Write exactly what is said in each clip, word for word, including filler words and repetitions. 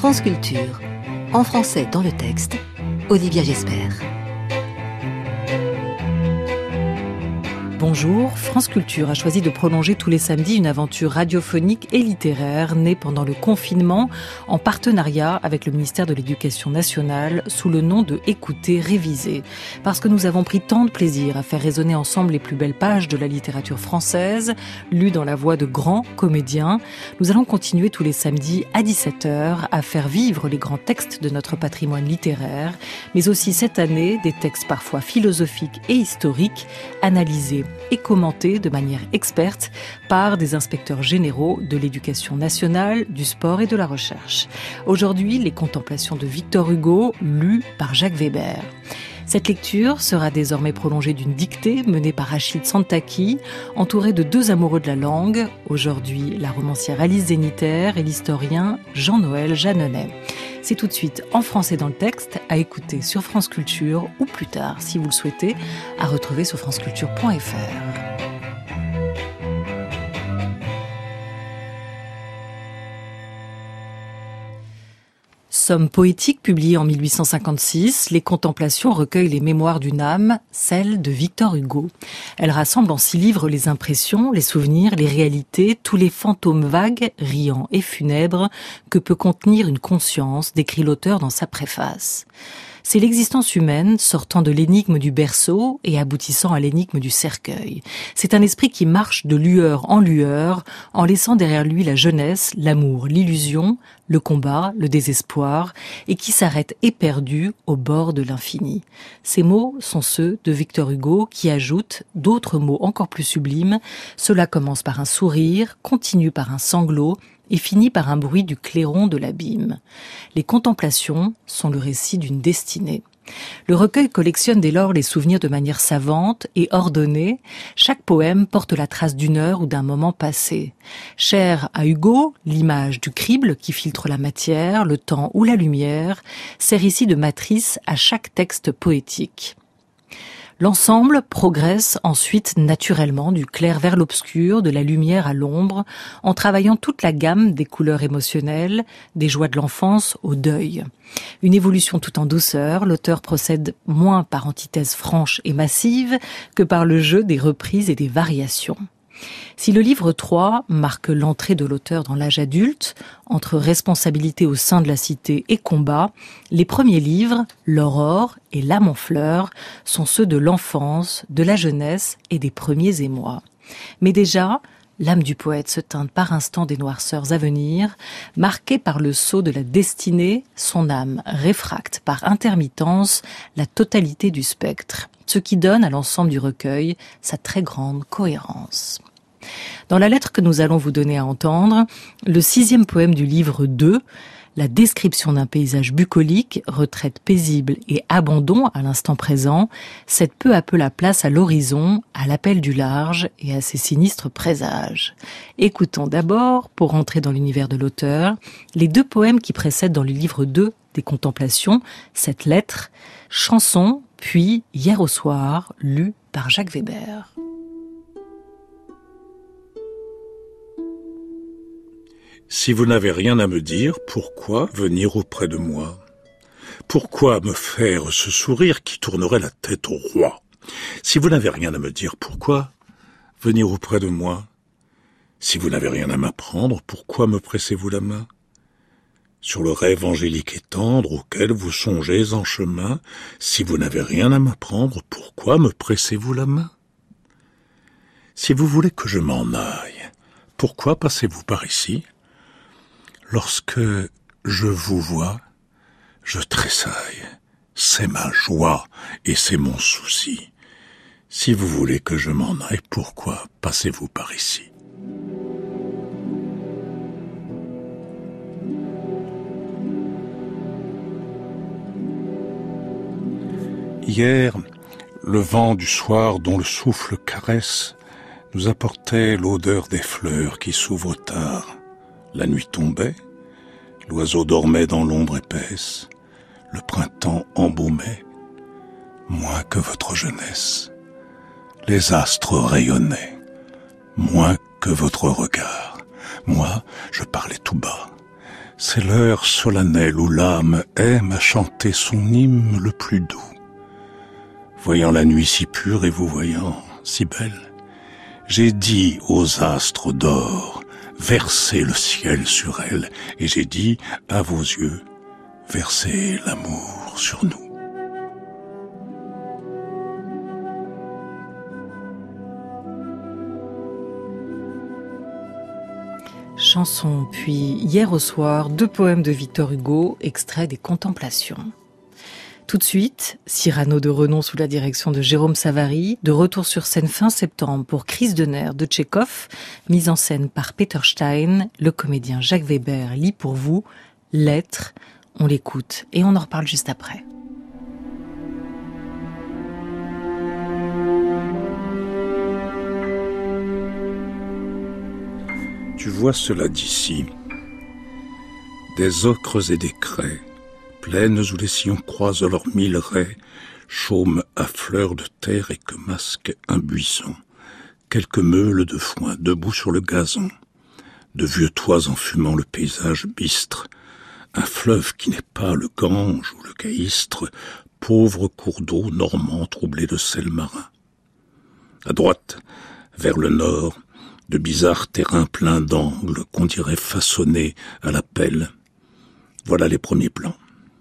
France Culture, en français dans le texte, Olivia Gesper. Bonjour, France Culture a choisi de prolonger tous les samedis une aventure radiophonique et littéraire née pendant le confinement en partenariat avec le ministère de l'Éducation nationale sous le nom de Écouter, réviser. Parce que nous avons pris tant de plaisir à faire résonner ensemble les plus belles pages de la littérature française, lues dans la voix de grands comédiens, nous allons continuer tous les samedis à dix-sept heures à faire vivre les grands textes de notre patrimoine littéraire, mais aussi cette année des textes parfois philosophiques et historiques analysés et commenté de manière experte par des inspecteurs généraux de l'éducation nationale, du sport et de la recherche. Aujourd'hui, les contemplations de Victor Hugo, lues par Jacques Weber. Cette lecture sera désormais prolongée d'une dictée menée par Rachid Santaki, entourée de deux amoureux de la langue, aujourd'hui la romancière Alice Zéniter et l'historien Jean-Noël Jeanneney. C'est tout de suite en français dans le texte, à écouter sur France Culture ou plus tard, si vous le souhaitez, à retrouver sur franceculture point f r. Somme poétique publiée en mille huit cent cinquante-six, Les Contemplations recueillent les mémoires d'une âme, celle de Victor Hugo. Elle rassemble en six livres les impressions, les souvenirs, les réalités, tous les fantômes vagues, riants et funèbres que peut contenir une conscience, décrit l'auteur dans sa préface. C'est l'existence humaine sortant de l'énigme du berceau et aboutissant à l'énigme du cercueil. C'est un esprit qui marche de lueur en lueur, en laissant derrière lui la jeunesse, l'amour, l'illusion, le combat, le désespoir, et qui s'arrête éperdu au bord de l'infini. Ces mots sont ceux de Victor Hugo qui ajoute d'autres mots encore plus sublimes. Cela commence par un sourire, continue par un sanglot, et finit par un bruit du clairon de l'abîme. Les contemplations sont le récit d'une destinée. Le recueil collectionne dès lors les souvenirs de manière savante et ordonnée. Chaque poème porte la trace d'une heure ou d'un moment passé. Cher à Hugo, l'image du crible qui filtre la matière, le temps ou la lumière, sert ici de matrice à chaque texte poétique. L'ensemble progresse ensuite naturellement du clair vers l'obscur, de la lumière à l'ombre, en travaillant toute la gamme des couleurs émotionnelles, des joies de l'enfance au deuil. Une évolution tout en douceur, l'auteur procède moins par antithèse franche et massive que par le jeu des reprises et des variations. Si le livre trois marque l'entrée de l'auteur dans l'âge adulte, entre responsabilité au sein de la cité et combat, les premiers livres, L'Aurore et L'Âme en fleurs, sont ceux de l'enfance, de la jeunesse et des premiers émois. Mais déjà, l'âme du poète se teinte par instants des noirceurs à venir, marquée par le sceau de la destinée, son âme réfracte par intermittence la totalité du spectre, ce qui donne à l'ensemble du recueil sa très grande cohérence. Dans la lettre que nous allons vous donner à entendre, le sixième poème du livre deux, la description d'un paysage bucolique, retraite paisible et abandon à l'instant présent, cède peu à peu la place à l'horizon, à l'appel du large et à ses sinistres présages. Écoutons d'abord, pour entrer dans l'univers de l'auteur, les deux poèmes qui précèdent dans le livre deux des Contemplations, cette lettre, chanson, puis Hier au soir, lu par Jacques Weber. Si vous n'avez rien à me dire, pourquoi venir auprès de moi? Pourquoi me faire ce sourire qui tournerait la tête au roi? Si vous n'avez rien à me dire, pourquoi venir auprès de moi? Si vous n'avez rien à m'apprendre, pourquoi me pressez-vous la main? Sur le rêve angélique et tendre auquel vous songez en chemin, si vous n'avez rien à m'apprendre, pourquoi me pressez-vous la main? Si vous voulez que je m'en aille, pourquoi passez-vous par ici? Lorsque je vous vois, je tressaille. C'est ma joie et c'est mon souci. Si vous voulez que je m'en aille, pourquoi passez-vous par ici? Hier, le vent du soir dont le souffle caresse nous apportait l'odeur des fleurs qui s'ouvrent tard. La nuit tombait, l'oiseau dormait dans l'ombre épaisse, le printemps embaumait, moins que votre jeunesse. Les astres rayonnaient, moins que votre regard. Moi, je parlais tout bas, C'est l'heure solennelle où l'âme aime à chanter son hymne le plus doux. Voyant la nuit si pure et vous voyant si belle, j'ai dit aux astres d'or, versez le ciel sur elle, et j'ai dit à vos yeux, versez l'amour sur nous. Chanson, puis Hier au soir, deux poèmes de Victor Hugo, extraits des Contemplations. Tout de suite, Cyrano de Renon sous la direction de Jérôme Savary, de retour sur scène fin septembre pour Crise de nerfs de Tchekhov, mise en scène par Peter Stein, le comédien Jacques Weber lit pour vous Lettres. On l'écoute et on en reparle juste après. Tu vois cela d'ici, des ocres et des craies, plaines où les sillons croisent leurs mille raies, chaumes à fleurs de terre et que masque un buisson, quelques meules de foin debout sur le gazon, de vieux toits enfumant le paysage bistre, un fleuve qui n'est pas le Gange ou le Caïstre, pauvre cours d'eau normand troublé de sel marin. À droite, vers le nord, de bizarres terrains pleins d'angles qu'on dirait façonnés à la pelle. Voilà les premiers plans.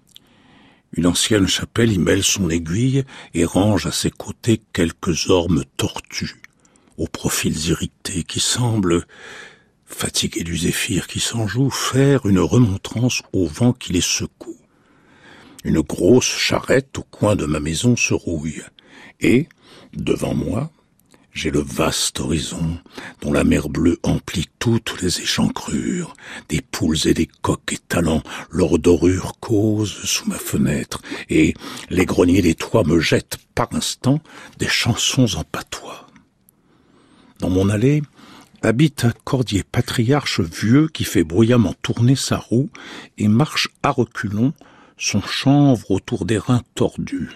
Une ancienne chapelle y mêle son aiguille et range à ses côtés quelques ormes tortus, aux profils irrités qui semblent, fatigués du zéphyr qui s'en joue, faire une remontrance au vent qui les secoue. Une grosse charrette au coin de ma maison se rouille, et, devant moi, j'ai le vaste horizon, dont la mer bleue emplit toutes les échancrures, des poules et des coqs étalant leur dorure causent sous ma fenêtre, et les greniers des toits me jettent par instant des chansons en patois. Dans mon allée habite un cordier patriarche vieux qui fait bruyamment tourner sa roue et marche à reculons son chanvre autour des reins tordus.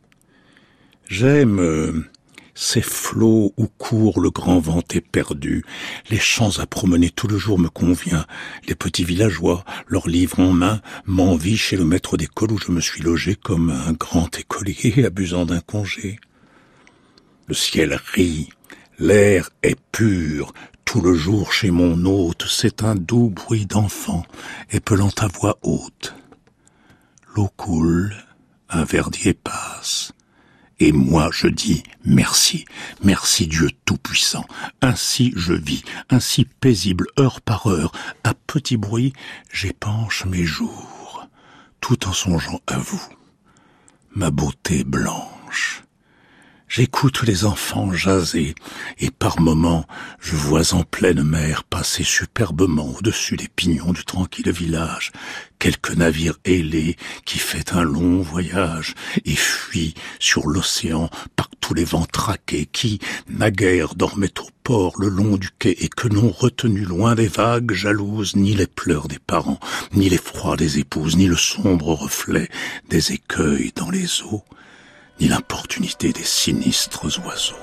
J'aime euh, ces flots où court le grand vent éperdu, les champs à promener tout le jour me convient, les petits villageois, leurs livres en main, m'envient chez le maître d'école où je me suis logé comme un grand écolier abusant d'un congé. Le ciel rit, l'air est pur, tout le jour chez mon hôte, c'est un doux bruit d'enfant, épelant à voix haute. L'eau coule, un verdier passe, et moi je dis merci, merci Dieu Tout-Puissant. Ainsi je vis, ainsi paisible heure par heure, à petit bruit j'épanche mes jours, tout en songeant à vous, ma beauté blanche. J'écoute les enfants jaser, et par moments, je vois en pleine mer passer superbement au-dessus des pignons du tranquille village, quelque navire ailé qui fait un long voyage, et fuit sur l'océan par tous les vents traqués qui, naguère, dormaient au port le long du quai, et que n'ont retenu loin des vagues jalouses ni les pleurs des parents, ni l'effroi des épouses, ni le sombre reflet des écueils dans les eaux, ni l'importunité des sinistres oiseaux.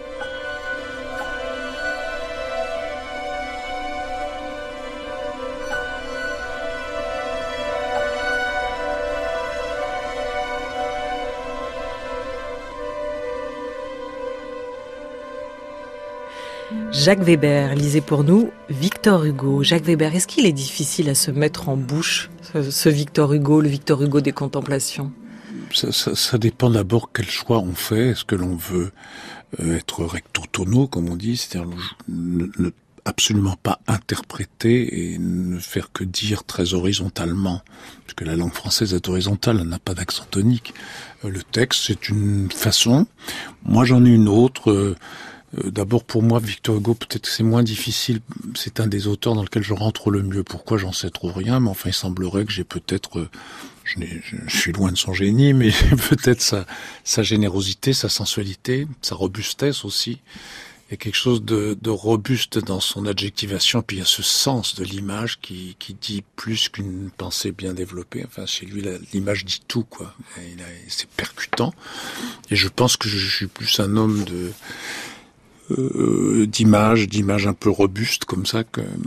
Jacques Weber lisait pour nous Victor Hugo. Jacques Weber, est-ce qu'il est difficile à se mettre en bouche, ce, ce Victor Hugo, le Victor Hugo des Contemplations ? Ça, ça, ça dépend d'abord quel choix on fait. Est-ce que l'on veut euh, être recto tono, comme on dit, c'est-à-dire ne, ne absolument pas interpréter et ne faire que dire très horizontalement, parce que la langue française est horizontale, elle n'a pas d'accent tonique. Euh, le texte, c'est une façon. Moi, j'en ai une autre. Euh, euh, d'abord, pour moi, Victor Hugo, peut-être que c'est moins difficile. C'est un des auteurs dans lequel je rentre le mieux. Pourquoi, j'en sais trop rien, mais enfin, il semblerait que j'ai peut-être... Euh, Je, je, je suis loin de son génie, mais peut-être sa, sa générosité, sa sensualité, sa robustesse aussi. Il y a quelque chose de, de robuste dans son adjectivation, puis il y a ce sens de l'image qui, qui dit plus qu'une pensée bien développée. Enfin, chez lui, la, l'image dit tout, quoi. Il a, c'est percutant. Et je pense que je, je suis plus un homme de... Euh, d'image, d'image un peu robuste comme ça que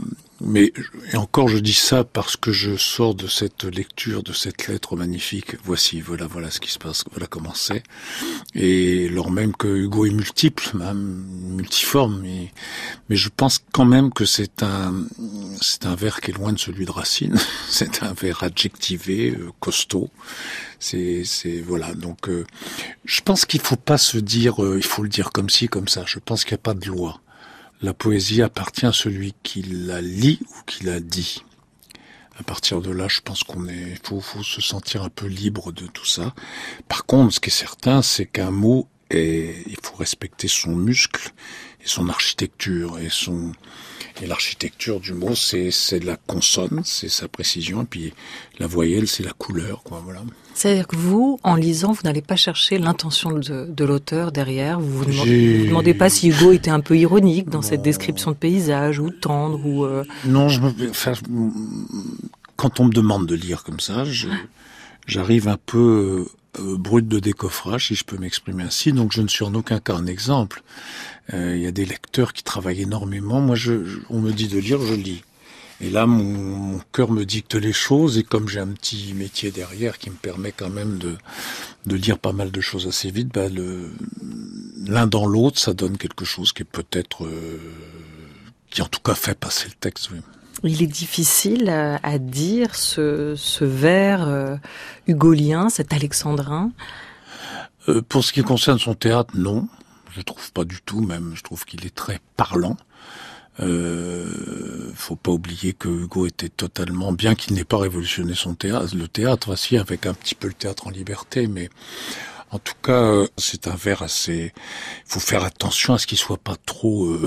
Mais, et encore, je dis ça parce que je sors de cette lecture, de cette lettre magnifique. Voici, voilà, voilà ce qui se passe, voilà comment c'est. Et lors même que Hugo est multiple, même multiforme, mais, mais je pense quand même que c'est un, c'est un vers qui est loin de celui de Racine. C'est un vers adjectivé, euh, costaud. C'est, c'est, voilà. Donc, euh, je pense qu'il faut pas se dire, euh, il faut le dire comme ci, comme ça. Je pense qu'il n'y a pas de loi. La poésie appartient à celui qui la lit ou qui la dit. À partir de là, je pense qu'on est, faut, faut se sentir un peu libre de tout ça. Par contre, ce qui est certain, c'est qu'un mot est, il faut respecter son muscle et son architecture et son, et l'architecture du mot, c'est, c'est la consonne, c'est sa précision, et puis la voyelle, c'est la couleur, quoi, voilà. C'est-à-dire que vous, en lisant, vous n'allez pas chercher l'intention de, de l'auteur derrière. Vous vous demandez, vous demandez pas si Hugo était un peu ironique dans bon... cette description de paysage, ou tendre, ou... Euh... Non, je me, enfin, quand on me demande de lire comme ça, je, j'arrive un peu euh, brut de décoffrage, si je peux m'exprimer ainsi. Donc, je ne suis en aucun cas un exemple. Il euh, y a des lecteurs qui travaillent énormément. Moi, je, je, on me dit de lire, je lis. Et là, mon, mon cœur me dicte les choses, et comme j'ai un petit métier derrière qui me permet quand même de, de lire pas mal de choses assez vite, bah le, l'un dans l'autre, ça donne quelque chose qui est peut-être, euh, qui en tout cas fait passer le texte, oui. Il est difficile à, à dire ce, ce vers euh, hugolien, cet alexandrin. Euh, pour ce qui concerne son théâtre, non. Je trouve pas du tout, même. Je trouve qu'il est très parlant. Euh, faut pas oublier que Hugo était totalement, bien qu'il n'ait pas révolutionné son théâtre, le théâtre, voici, avec un petit peu le théâtre en liberté, mais en tout cas, c'est un vers assez, il faut faire attention à ce qu'il soit pas trop, euh,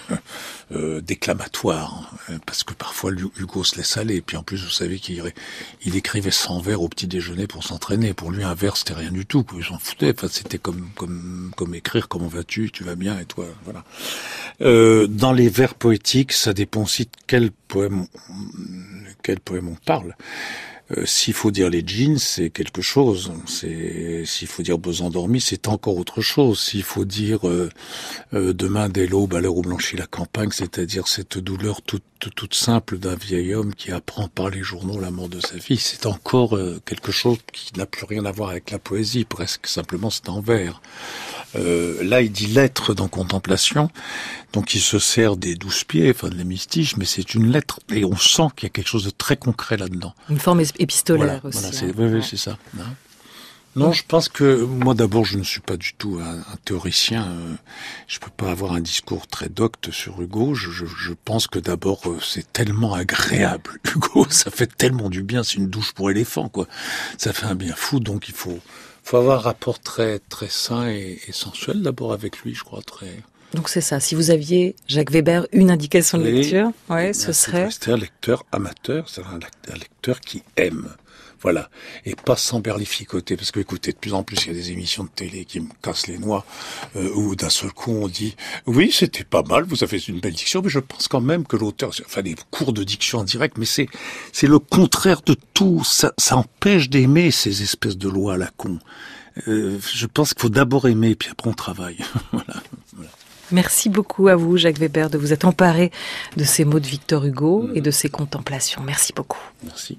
euh, déclamatoire, hein, parce que parfois Hugo se laisse aller, et puis en plus, vous savez qu'il il écrivait cent vers au petit déjeuner pour s'entraîner. Pour lui, un vers, c'était rien du tout, il s'en foutait. Enfin, c'était comme, comme, comme écrire, comment vas-tu, tu vas bien, et toi, voilà. Euh, dans les vers poétiques, ça dépend aussi de quel poème, quel poème on parle. Euh, s'il faut dire les jeans, c'est quelque chose. C'est, s'il faut dire beaux endormis, c'est encore autre chose. S'il faut dire euh, euh, demain dès l'aube à l'heure où blanchit la campagne, c'est-à-dire cette douleur toute, toute simple d'un vieil homme qui apprend par les journaux la mort de sa fille, c'est encore euh, quelque chose qui n'a plus rien à voir avec la poésie, presque. Simplement, c'est en vers. Euh, là, il dit lettre dans Contemplation, donc il se sert des douze pieds, enfin de l'hémistiche, mais c'est une lettre, et on sent qu'il y a quelque chose de très concret là-dedans. Une forme épistolaire voilà, aussi. Voilà, c'est, hein. Oui, oui, c'est ça. Hein. Non, je pense que, moi d'abord, je ne suis pas du tout un, un théoricien, euh, je peux pas avoir un discours très docte sur Hugo, je, je, je pense que d'abord, euh, c'est tellement agréable, Hugo, ça fait tellement du bien, c'est une douche pour éléphant, quoi. Ça fait un bien fou, donc il faut... Il faut avoir un rapport très très sain et, et sensuel d'abord avec lui, je crois, très... Donc c'est ça, si vous aviez, Jacques Weber, une indication de lecture, ouais, ce serait... C'est un lecteur amateur, c'est un lecteur qui aime, voilà, et pas s'emberlificoter, parce que écoutez, de plus en plus il y a des émissions de télé qui me cassent les noix, euh, où d'un seul coup on dit « Oui, c'était pas mal, vous avez une belle diction, mais je pense quand même que l'auteur... » Enfin, des cours de diction en direct, mais c'est c'est le contraire de tout, ça, ça empêche d'aimer ces espèces de lois à la con. Euh, je pense qu'il faut d'abord aimer, puis après on travaille, voilà. Voilà. Merci beaucoup à vous, Jacques Weber, de vous être emparé de ces mots de Victor Hugo mmh. et de ses contemplations. Merci beaucoup. Merci.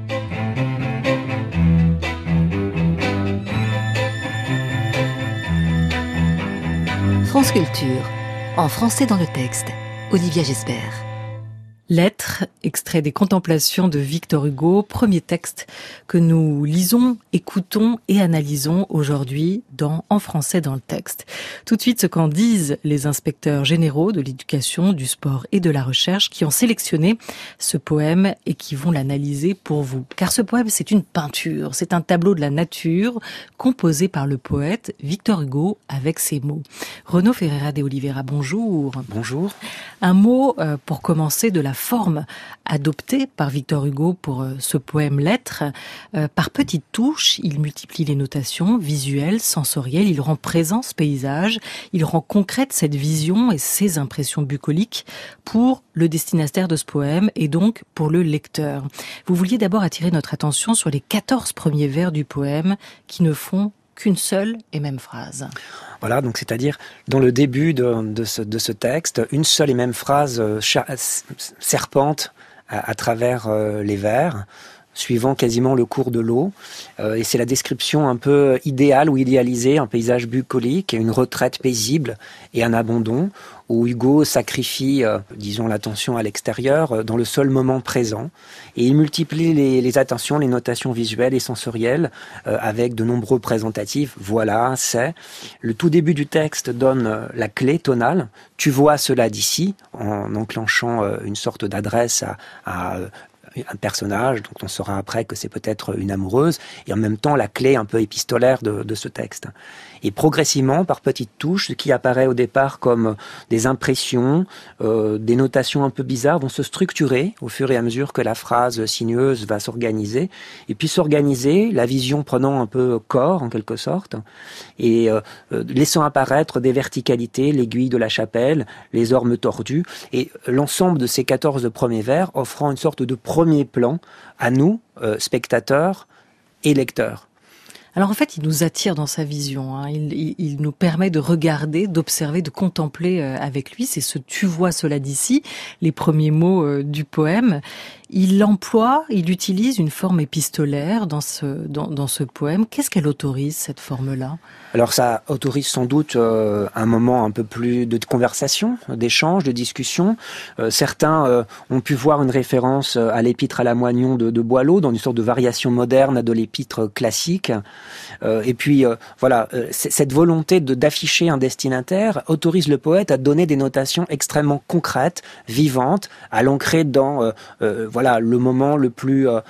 France Culture, en français dans le texte, Olivia Gesbert. Lettres, extrait des Contemplations de Victor Hugo, premier texte que nous lisons, écoutons et analysons aujourd'hui dans En français dans le texte. Tout de suite, ce qu'en disent les inspecteurs généraux de l'éducation, du sport et de la recherche qui ont sélectionné ce poème et qui vont l'analyser pour vous. Car ce poème, c'est une peinture, c'est un tableau de la nature composé par le poète Victor Hugo avec ses mots. Renaud Ferreira de Oliveira, bonjour. Bonjour. Un mot euh, pour commencer de la forme adoptée par Victor Hugo pour euh, ce poème Lettres. Euh, par petites touches, il multiplie les notations visuelles, sensorielles, il rend présent ce paysage, il rend concrète cette vision et ces impressions bucoliques pour le destinataire de ce poème et donc pour le lecteur. Vous vouliez d'abord attirer notre attention sur les quatorze premiers vers du poème qui ne font qu'une seule et même phrase. Voilà, donc c'est-à-dire dans le début de, de, ce, de ce texte, une seule et même phrase serpente à, à travers euh, les vers, suivant quasiment le cours de l'eau. Euh, et c'est la description un peu idéale ou idéalisée, un paysage bucolique, une retraite paisible et un abandon, où Hugo sacrifie, euh, disons, l'attention à l'extérieur euh, dans le seul moment présent. Et il multiplie les, les attentions, les notations visuelles et sensorielles euh, avec de nombreux présentatifs. Voilà, c'est. Le tout début du texte donne euh, la clé tonale. Tu vois cela d'ici, en enclenchant euh, une sorte d'adresse à, à euh, un personnage, donc on saura après que c'est peut-être une amoureuse, et en même temps la clé un peu épistolaire de, de ce texte. Et progressivement, par petites touches, ce qui apparaît au départ comme des impressions, euh, des notations un peu bizarres, vont se structurer au fur et à mesure que la phrase sinueuse va s'organiser, et puis s'organiser, la vision prenant un peu corps en quelque sorte, et euh, laissant apparaître des verticalités, l'aiguille de la chapelle, les ormes tordus, et l'ensemble de ces quatorze premiers vers offrant une sorte de premier plan à nous, euh, spectateurs et lecteurs. Alors en fait, il nous attire dans sa vision, hein. il, il, il nous permet de regarder, d'observer, de contempler euh, avec lui. C'est ce « tu vois cela d'ici », les premiers mots euh, du poème. Il emploie, il utilise une forme épistolaire dans ce, dans, dans ce poème. Qu'est-ce qu'elle autorise, cette forme-là ? Alors ça autorise sans doute euh, un moment un peu plus de conversation, d'échange, de discussion. Euh, certains euh, ont pu voir une référence à l'épître à Lamoignon de, de Boileau, dans une sorte de variation moderne de l'épître classique. Euh, et puis euh, voilà, euh, cette volonté de, d'afficher un destinataire autorise le poète à donner des notations extrêmement concrètes, vivantes, à l'ancrer dans euh, euh, voilà le moment le plus, euh,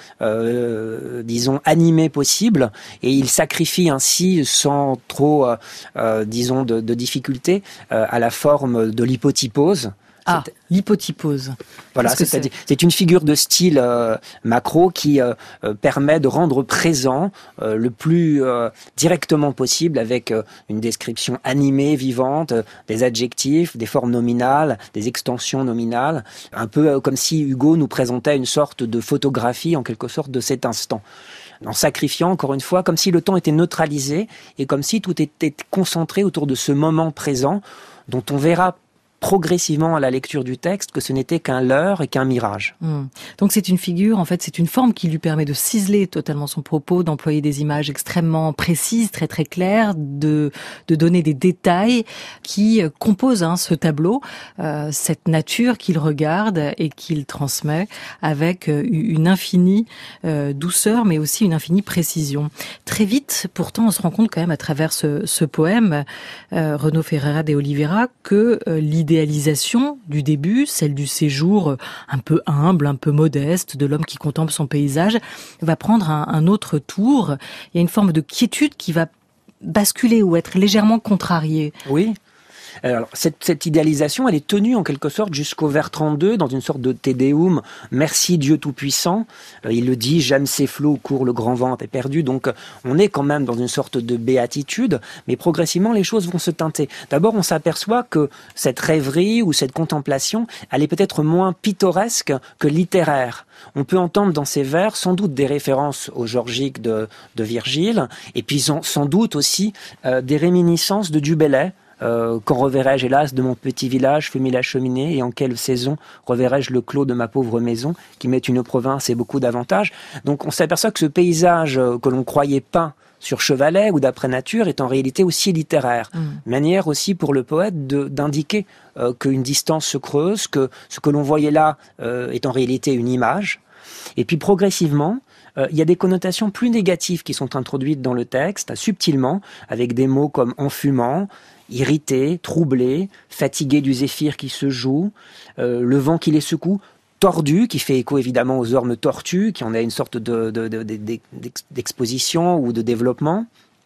euh, disons, animé possible. Et il sacrifie ainsi sans trop, euh, euh, disons, de, de difficultés euh, à la forme de l'hypotypose. Ah, c'est... l'hypotypose. Voilà, c'est, c'est-à-dire, c'est une figure de style euh, macro qui euh, euh, permet de rendre présent euh, le plus euh, directement possible avec euh, une description animée, vivante, euh, des adjectifs, des formes nominales, des extensions nominales, un peu euh, comme si Hugo nous présentait une sorte de photographie en quelque sorte de cet instant. En sacrifiant, encore une fois, comme si le temps était neutralisé et comme si tout était concentré autour de ce moment présent dont on verra progressivement à la lecture du texte que ce n'était qu'un leurre et qu'un mirage. Mmh. Donc c'est une figure, en fait, c'est une forme qui lui permet de ciseler totalement son propos, d'employer des images extrêmement précises, très très claires, de de donner des détails qui composent hein, ce tableau, euh, cette nature qu'il regarde et qu'il transmet avec une infinie euh, douceur, mais aussi une infinie précision. Très vite, pourtant, on se rend compte quand même à travers ce, ce poème, euh, Renaud Ferreira de Oliveira, que euh, l'idée L'idéalisation du début, celle du séjour un peu humble, un peu modeste de l'homme qui contemple son paysage, va prendre un, un autre tour. Il y a une forme de quiétude qui va basculer ou être légèrement contrariée. Oui. Alors, cette, cette idéalisation, elle est tenue en quelque sorte jusqu'au vers trente-deux, dans une sorte de Te Deum, merci Dieu Tout-Puissant. Euh, il le dit, j'aime ces flots, court le grand vent est perdu. Donc, on est quand même dans une sorte de béatitude, mais progressivement, les choses vont se teinter. D'abord, on s'aperçoit que cette rêverie ou cette contemplation, elle est peut-être moins pittoresque que littéraire. On peut entendre dans ces vers sans doute des références au Georgique de, de Virgile, et puis sans, sans doute aussi euh, des réminiscences de Du Bellay. Euh, quand reverrai-je hélas de mon petit village fumer la cheminée, et en quelle saison reverrai-je le clos de ma pauvre maison qui met une province et beaucoup d'avantages. Donc on s'aperçoit que ce paysage euh, que l'on croyait peint sur chevalet ou d'après nature est en réalité aussi littéraire. Mmh. Manière aussi pour le poète de, d'indiquer euh, qu'une distance se creuse, que ce que l'on voyait là euh, est en réalité une image. Et puis progressivement, euh, il y a des connotations plus négatives qui sont introduites dans le texte, subtilement, avec des mots comme enfumant, irrité, troublé, fatigué du zéphyr qui se joue, euh, le vent qui les secoue, tordu, qui fait écho évidemment aux ormes tortues, qui en a une sorte de, de, de, de, d'exposition ou de développement.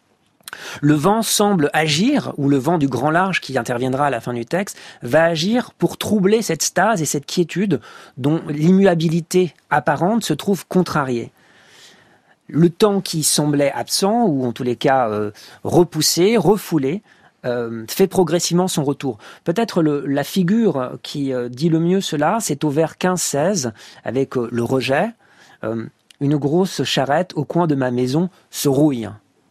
Le vent semble agir, ou le vent du grand large qui interviendra à la fin du texte, va agir pour troubler cette stase et cette quiétude dont l'immuabilité apparente se trouve contrariée. Le temps qui semblait absent, ou en tous les cas euh, repoussé, refoulé, Euh, fait progressivement son retour. Peut-être le, la figure qui euh, dit le mieux cela, c'est au vers quinze seize, avec euh, le rejet. Euh, une grosse charrette au coin de ma maison se rouille.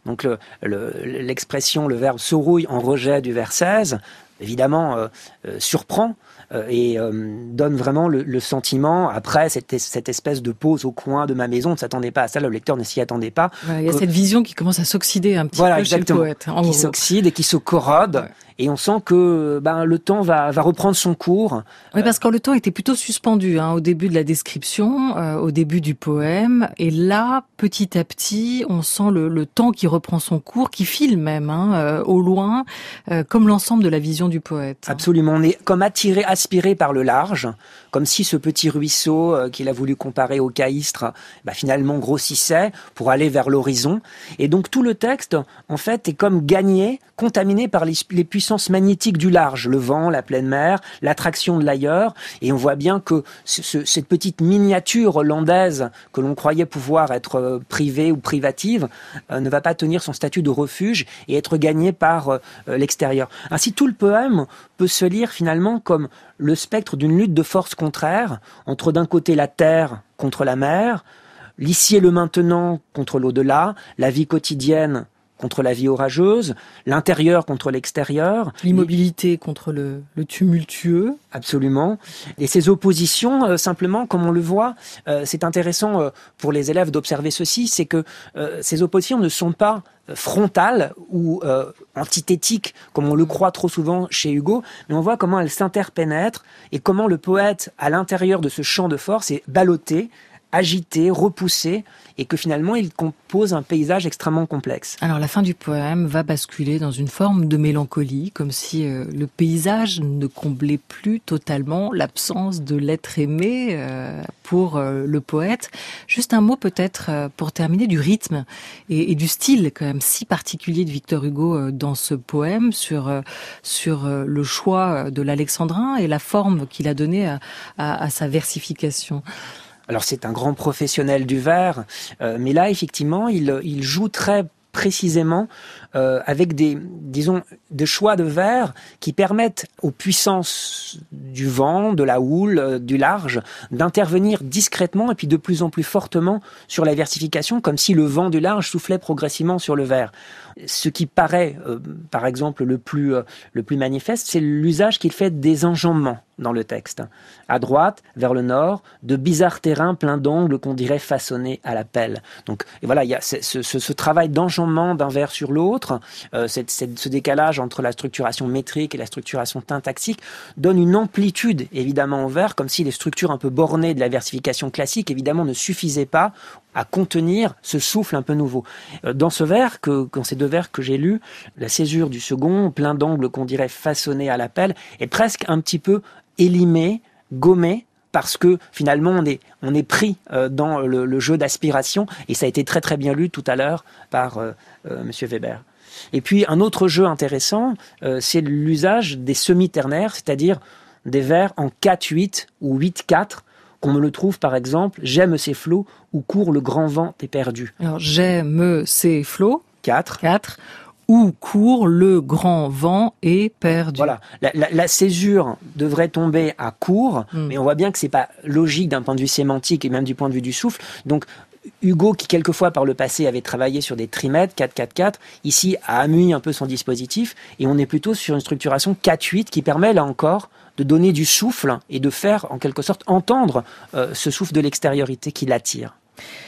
Donc le, le, l'expression, le verbe se rouille en rejet du vers seize, évidemment euh, euh, surprend euh, et euh, donne vraiment le, le sentiment, après cette, cette espèce de pause au coin de ma maison, on ne s'attendait pas à ça, le lecteur ne s'y attendait pas. Ouais, il y a que, cette vision qui commence à s'oxyder un petit voilà, peu exactement, chez le poète. En qui gros. s'oxyde et qui se corrode. Ouais. Et on sent que ben, le temps va, va reprendre son cours. Oui, parce que le temps était plutôt suspendu hein, au début de la description, euh, au début du poème. Et là, petit à petit, on sent le, le temps qui reprend son cours, qui file même hein, euh, au loin, euh, comme l'ensemble de la vision du poète. Absolument. On est comme attiré, aspiré par le large, comme si ce petit ruisseau euh, qu'il a voulu comparer au Caïstre, bah, finalement grossissait pour aller vers l'horizon. Et donc tout le texte, en fait, est comme gagné, contaminé par les, les puissances magnétiques du large, le vent, la pleine mer, l'attraction de l'ailleurs. Et on voit bien que ce, ce, cette petite miniature hollandaise que l'on croyait pouvoir être euh, privée ou privative euh, ne va pas tenir son statut de refuge et être gagnée par euh, l'extérieur. Ainsi, tout le poème peut se lire finalement comme le spectre d'une lutte de forces contraires entre d'un côté la terre contre la mer, l'ici et le maintenant contre l'au-delà, la vie quotidienne contre la vie orageuse, l'intérieur contre l'extérieur. L'immobilité contre le, le tumultueux. Absolument. Et ces oppositions, euh, simplement, comme on le voit, euh, c'est intéressant euh, pour les élèves d'observer ceci, c'est que euh, ces oppositions ne sont pas frontales ou euh, antithétiques, comme on le croit trop souvent chez Hugo, mais on voit comment elles s'interpénètrent et comment le poète, à l'intérieur de ce champ de force, est ballotté, agité, repoussé, et que finalement il compose un paysage extrêmement complexe. Alors la fin du poème va basculer dans une forme de mélancolie, comme si euh, le paysage ne comblait plus totalement l'absence de l'être aimé euh, pour euh, le poète. Juste un mot peut-être euh, pour terminer du rythme et, et du style quand même si particulier de Victor Hugo euh, dans ce poème, sur, euh, sur euh, le choix de l'alexandrin et la forme qu'il a donnée à, à, à sa versification. Alors c'est un grand professionnel du vers, euh, mais là effectivement il, il joue très précisément euh, avec des, disons, des choix de vers qui permettent aux puissances du vent, de la houle, euh, du large, d'intervenir discrètement et puis de plus en plus fortement sur la versification, comme si le vent du large soufflait progressivement sur le vers. Ce qui paraît, euh, par exemple, le plus, euh, le plus manifeste, c'est l'usage qu'il fait des enjambements dans le texte. À droite, vers le nord, de bizarres terrains pleins d'angles qu'on dirait façonnés à la pelle. Donc et voilà, il y a ce, ce, ce travail d'enjambement d'un vers sur l'autre, euh, cette, cette, ce décalage entre la structuration métrique et la structuration syntaxique donne une amplitude évidemment au vers, comme si les structures un peu bornées de la versification classique évidemment ne suffisaient pas à contenir ce souffle un peu nouveau. Dans ce vers, que, dans ces deux vers que j'ai lus, la césure du second, plein d'angles qu'on dirait façonnés à la pelle, est presque un petit peu élimé, gommé, parce que finalement on est, on est pris euh, dans le, le jeu d'aspiration, et ça a été très très bien lu tout à l'heure par euh, euh, Monsieur Weber. Et puis un autre jeu intéressant, euh, c'est l'usage des semi-ternaires, c'est-à-dire des vers en quatre huit ou huit quatre, qu'on me le trouve par exemple, j'aime ces flots où court le grand vent éperdu. Alors j'aime ces flots, quatre. quatre. Où court le grand vent éperdu. Voilà, la, la, la césure devrait tomber à court, mm. mais on voit bien que c'est pas logique d'un point de vue sémantique et même du point de vue du souffle. Donc Hugo, qui quelquefois par le passé avait travaillé sur des trimètres, quatre quatre quatre, ici a amenuisé un peu son dispositif, et on est plutôt sur une structuration quatre huit qui permet là encore de donner du souffle et de faire en quelque sorte entendre euh, ce souffle de l'extériorité qui l'attire.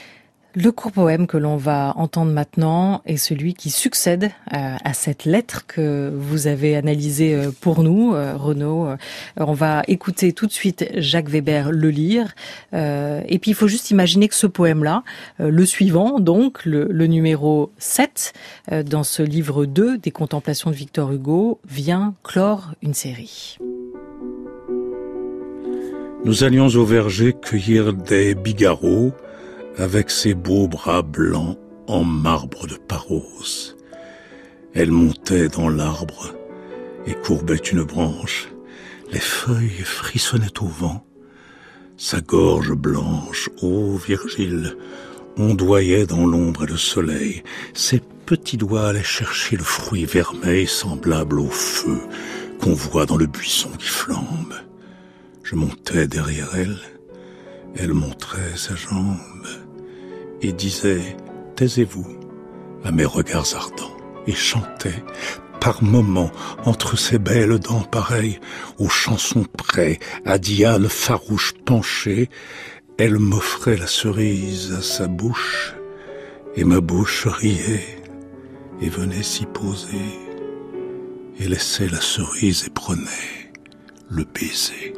Le court poème que l'on va entendre maintenant est celui qui succède euh, à cette lettre que vous avez analysée euh, pour nous, euh, Renaud. Euh, on va écouter tout de suite Jacques Weber le lire. Euh, et puis il faut juste imaginer que ce poème-là, euh, le suivant, donc le, le numéro sept, euh, dans ce livre deux des Contemplations de Victor Hugo, vient clore une série. Nous allions au verger cueillir des bigarreaux, avec ses beaux bras blancs en marbre de Paros. Elle montait dans l'arbre et courbait une branche. Les feuilles frissonnaient au vent. Sa gorge blanche, ô Virgile, ondoyait dans l'ombre et le soleil. Ses petits doigts allaient chercher le fruit vermeil semblable au feu qu'on voit dans le buisson qui flambe. Je montais derrière elle. Elle montrait sa jambe et disait « Taisez-vous, à mes regards ardents et chantait par moments entre ses belles dents pareilles aux chansons près, à Diane farouche penchée, elle m'offrait la cerise à sa bouche et ma bouche riait et venait s'y poser et laissait la cerise et prenait le baiser.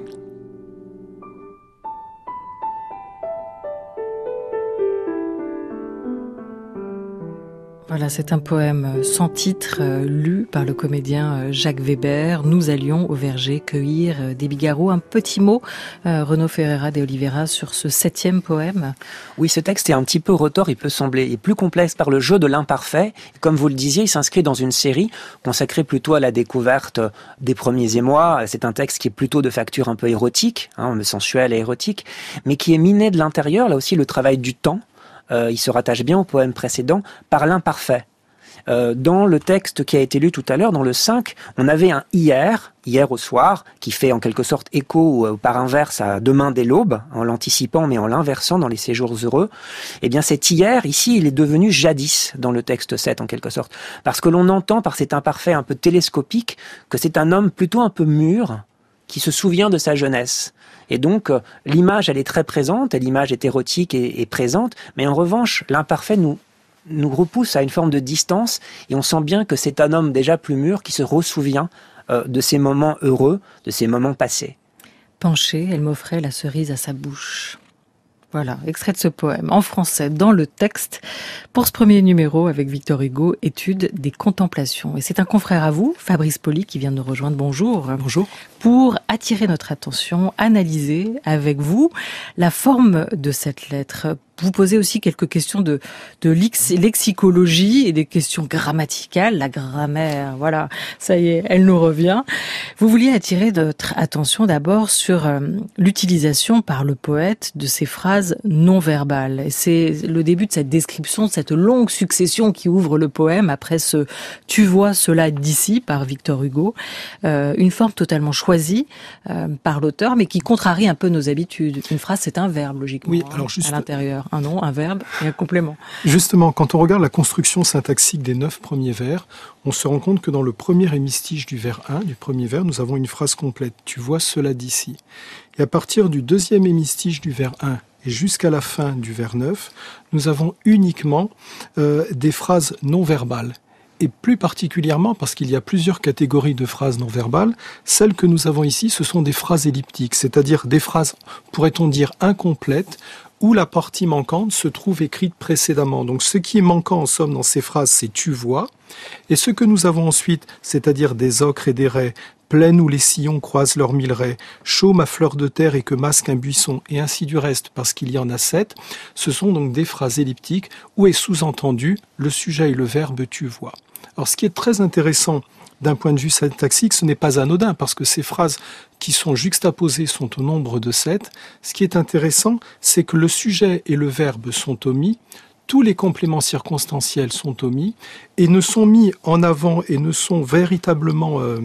Voilà, c'est un poème sans titre, euh, lu par le comédien euh, Jacques Weber. Nous allions au verger cueillir euh, des bigarreaux. Un petit mot, euh, Renaud Ferreira de Oliveira, sur ce septième poème. Oui, ce texte est un petit peu retors, il peut sembler il est plus complexe par le jeu de l'imparfait. Comme vous le disiez, il s'inscrit dans une série consacrée plutôt à la découverte des premiers émois. C'est un texte qui est plutôt de facture un peu érotique, hein, sensuelle et érotique, mais qui est miné de l'intérieur. Là aussi, le travail du temps. Euh, il se rattache bien au poème précédent, par l'imparfait. Euh, dans le texte qui a été lu tout à l'heure, dans le cinq, on avait un hier, hier au soir, qui fait en quelque sorte écho euh, par inverse à demain dès l'aube, en l'anticipant mais en l'inversant dans les séjours heureux. Eh bien cet hier, ici, il est devenu jadis dans le texte sept en quelque sorte. Parce que l'on entend par cet imparfait un peu télescopique que c'est un homme plutôt un peu mûr, qui se souvient de sa jeunesse. Et donc, euh, l'image, elle est très présente, l'image est érotique et, et présente, mais en revanche, l'imparfait nous, nous repousse à une forme de distance, et on sent bien que c'est un homme déjà plus mûr qui se ressouvient euh, de ces moments heureux, de ces moments passés. Penchée, elle m'offrait la cerise à sa bouche. Voilà, extrait de ce poème en français dans le texte pour ce premier numéro avec Victor Hugo, Étude des contemplations. Et c'est un confrère à vous, Fabrice Poli, qui vient de nous rejoindre. Bonjour. Bonjour. Pour attirer notre attention, analyser avec vous la forme de cette lettre. Vous posez aussi quelques questions de, de lex, lexicologie et des questions grammaticales. La grammaire, voilà, ça y est, elle nous revient. Vous vouliez attirer notre attention d'abord sur euh, l'utilisation par le poète de ces phrases non verbales. Et c'est le début de cette description, de cette longue succession qui ouvre le poème après ce « Tu vois cela d'ici » par Victor Hugo. Euh, une forme totalement choisie euh, par l'auteur, mais qui contrarie un peu nos habitudes. Une phrase, c'est un verbe, logiquement, oui, alors juste... à l'intérieur. Un nom, un verbe et un complément. Justement, quand on regarde la construction syntaxique des neuf premiers vers, on se rend compte que dans le premier hémistiche du vers un, du premier vers, nous avons une phrase complète. Tu vois cela d'ici. Et à partir du deuxième hémistiche du vers un et jusqu'à la fin du vers neuf, nous avons uniquement euh, des phrases non verbales. Et plus particulièrement, parce qu'il y a plusieurs catégories de phrases non verbales, celles que nous avons ici, ce sont des phrases elliptiques, c'est-à-dire des phrases, pourrait-on dire, incomplètes, où la partie manquante se trouve écrite précédemment. Donc ce qui est manquant en somme dans ces phrases, c'est « tu vois ». Et ce que nous avons ensuite, c'est-à-dire des ocres et des raies, plaine où les sillons croisent leurs mille raies, chaume à fleur de terre et que masque un buisson, et ainsi du reste, parce qu'il y en a sept, ce sont donc des phrases elliptiques où est sous-entendu le sujet et le verbe « tu vois ». Alors ce qui est très intéressant d'un point de vue syntaxique, ce n'est pas anodin, parce que ces phrases qui sont juxtaposées sont au nombre de sept. Ce qui est intéressant, c'est que le sujet et le verbe sont omis, tous les compléments circonstanciels sont omis, et ne sont mis en avant et ne sont véritablement... Euh,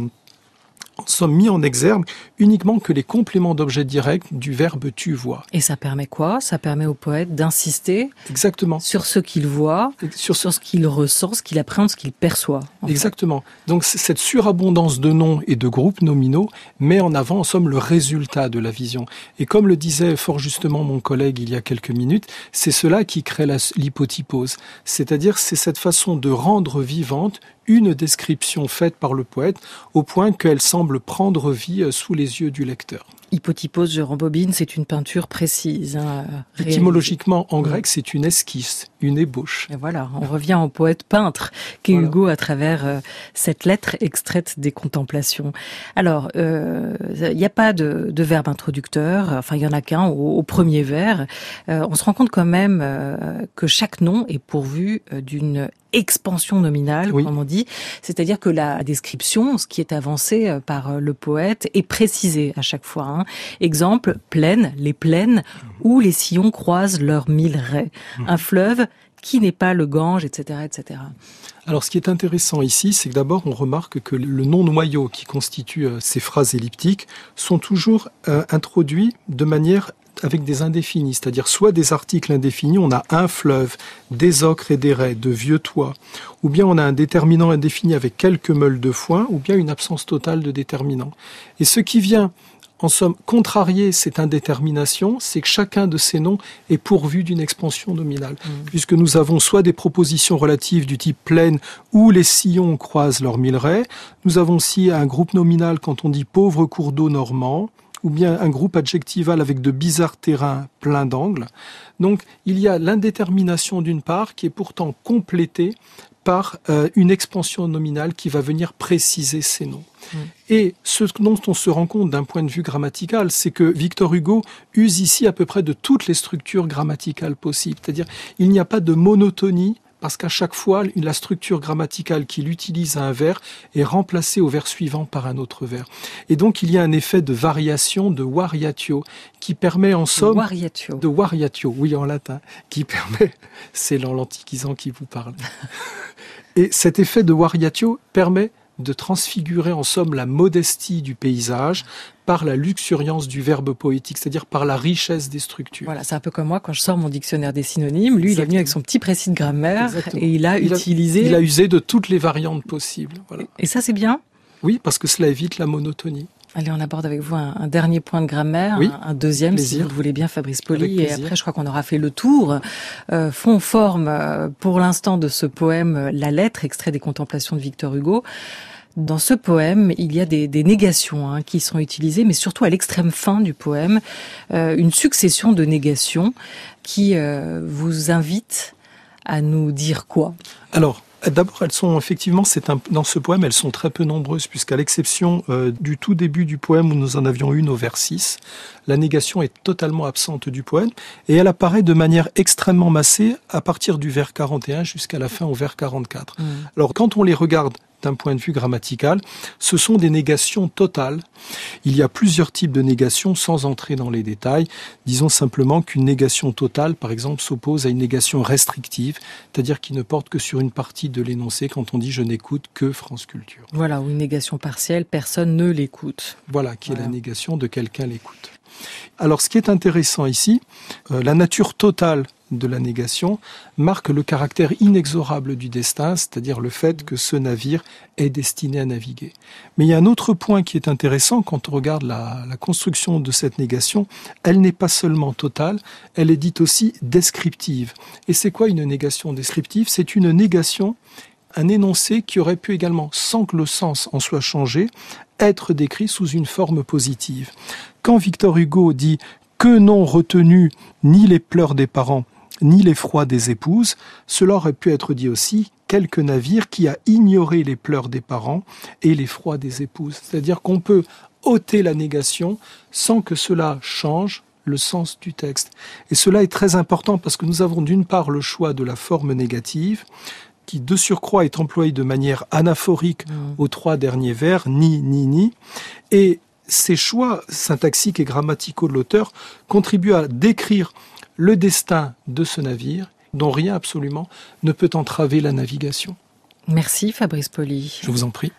sont mis en exergue uniquement que les compléments d'objet direct du verbe « tu vois ». Et ça permet quoi ? Ça permet au poète d'insister Exactement. sur ce qu'il voit, sur, sur ce qu'il ressent, ce qu'il appréhende, ce qu'il perçoit. Exactement. Fait. Donc cette surabondance de noms et de groupes nominaux met en avant en somme le résultat de la vision. Et comme le disait fort justement mon collègue il y a quelques minutes, c'est cela qui crée la, l'hypotypose. C'est-à-dire c'est cette façon de rendre vivante une description faite par le poète au point qu'elle semble prendre vie sous les yeux du lecteur. Hypotypose, je rembobine, c'est une peinture précise. Hein, Étymologiquement, en grec, c'est une esquisse, une ébauche. Et voilà, on revient au poète peintre qu'est voilà. Hugo à travers euh, cette lettre extraite des Contemplations. Alors, il euh, n'y a pas de, de verbe introducteur, enfin il y en a qu'un au, au premier vers. Euh, on se rend compte quand même euh, que chaque nom est pourvu euh, d'une expansion nominale, oui. comme on dit, c'est-à-dire que la description, ce qui est avancé par le poète, est précisé à chaque fois. Hein. Exemple, plaine, les plaines où les sillons croisent leurs mille raies. Mmh. Un fleuve qui n'est pas le Gange, et cetera, et cetera. Alors, ce qui est intéressant ici, c'est que d'abord, on remarque que le nom noyau qui constitue euh, ces phrases elliptiques sont toujours euh, introduits de manière avec des indéfinis, c'est-à-dire soit des articles indéfinis, on a un fleuve, des ocres et des raies, de vieux toits, ou bien on a un déterminant indéfini avec quelques meules de foin, ou bien une absence totale de déterminant. Et ce qui vient, en somme, contrarier cette indétermination, c'est que chacun de ces noms est pourvu d'une expansion nominale, mmh. puisque nous avons soit des propositions relatives du type plaine où les sillons croisent leurs mille raies, nous avons aussi un groupe nominal quand on dit pauvre cours d'eau normand, ou bien un groupe adjectival avec de bizarres terrains pleins d'angles. Donc il y a l'indétermination d'une part qui est pourtant complétée par euh, une expansion nominale qui va venir préciser ces noms. Mmh. Et ce dont on se rend compte d'un point de vue grammatical, c'est que Victor Hugo use ici à peu près de toutes les structures grammaticales possibles. C'est-à-dire il n'y a pas de monotonie, parce qu'à chaque fois, la structure grammaticale qu'il utilise à un vers est remplacée au vers suivant par un autre vers. Et donc, il y a un effet de variation, de variatio, qui permet en somme... Variatio. De variatio, oui, en latin, qui permet... C'est l'antiquisant qui vous parle. Et cet effet de variatio permet de transfigurer en somme la modestie du paysage par la luxuriance du verbe poétique, c'est-à-dire par la richesse des structures. Voilà, c'est un peu comme moi quand je sors mon dictionnaire des synonymes. Lui, Exactement. Il est venu avec son petit précis de grammaire Exactement. Et il a il utilisé... A, il a usé de toutes les variantes possibles. Voilà. Et ça, c'est bien ? Oui, parce que cela évite la monotonie. Allez, on aborde avec vous un, un dernier point de grammaire, oui, un, un deuxième, plaisir. Si vous le voulez bien, Fabrice Poli. Et après, je crois qu'on aura fait le tour. Euh, fond, forme, euh, pour l'instant, de ce poème « La lettre », extrait des Contemplations de Victor Hugo. Dans ce poème, il y a des, des négations hein, qui sont utilisées, mais surtout à l'extrême fin du poème, euh, une succession de négations qui euh, vous invitent à nous dire quoi ? Alors, d'abord, elles sont effectivement, c'est un, dans ce poème, elles sont très peu nombreuses, puisqu'à l'exception euh, du tout début du poème où nous en avions une au vers six, la négation est totalement absente du poème, et elle apparaît de manière extrêmement massée à partir du vers quarante et un jusqu'à la fin au vers quarante-quatre. Mmh. Alors, quand on les regarde d'un point de vue grammatical, ce sont des négations totales. Il y a plusieurs types de négations sans entrer dans les détails. Disons simplement qu'une négation totale, par exemple, s'oppose à une négation restrictive, c'est-à-dire qui ne porte que sur une partie de l'énoncé quand on dit « je n'écoute que France Culture ». Voilà, ou une négation partielle, personne ne l'écoute. Voilà, qui voilà. est la négation de quelqu'un l'écoute. Alors, ce qui est intéressant ici, euh, la nature totale de la négation marque le caractère inexorable du destin, c'est-à-dire le fait que ce navire est destiné à naviguer. Mais il y a un autre point qui est intéressant quand on regarde la, la construction de cette négation. Elle n'est pas seulement totale, elle est dite aussi descriptive. Et c'est quoi une négation descriptive ? C'est une négation, un énoncé qui aurait pu également, sans que le sens en soit changé, être décrit sous une forme positive. Quand Victor Hugo dit « que n'ont retenu ni les pleurs des parents, ni l'effroi des épouses », cela aurait pu être dit aussi « quelque navire qui a ignoré les pleurs des parents et l'effroi des épouses ». C'est-à-dire qu'on peut ôter la négation sans que cela change le sens du texte. Et cela est très important parce que nous avons d'une part le choix de la forme négative, qui de surcroît est employée de manière anaphorique mmh. aux trois derniers vers, ni, ni, ni, et ces choix syntaxiques et grammaticaux de l'auteur contribuent à décrire le destin de ce navire, dont rien absolument ne peut entraver la navigation. Merci Fabrice Poli. Je vous en prie.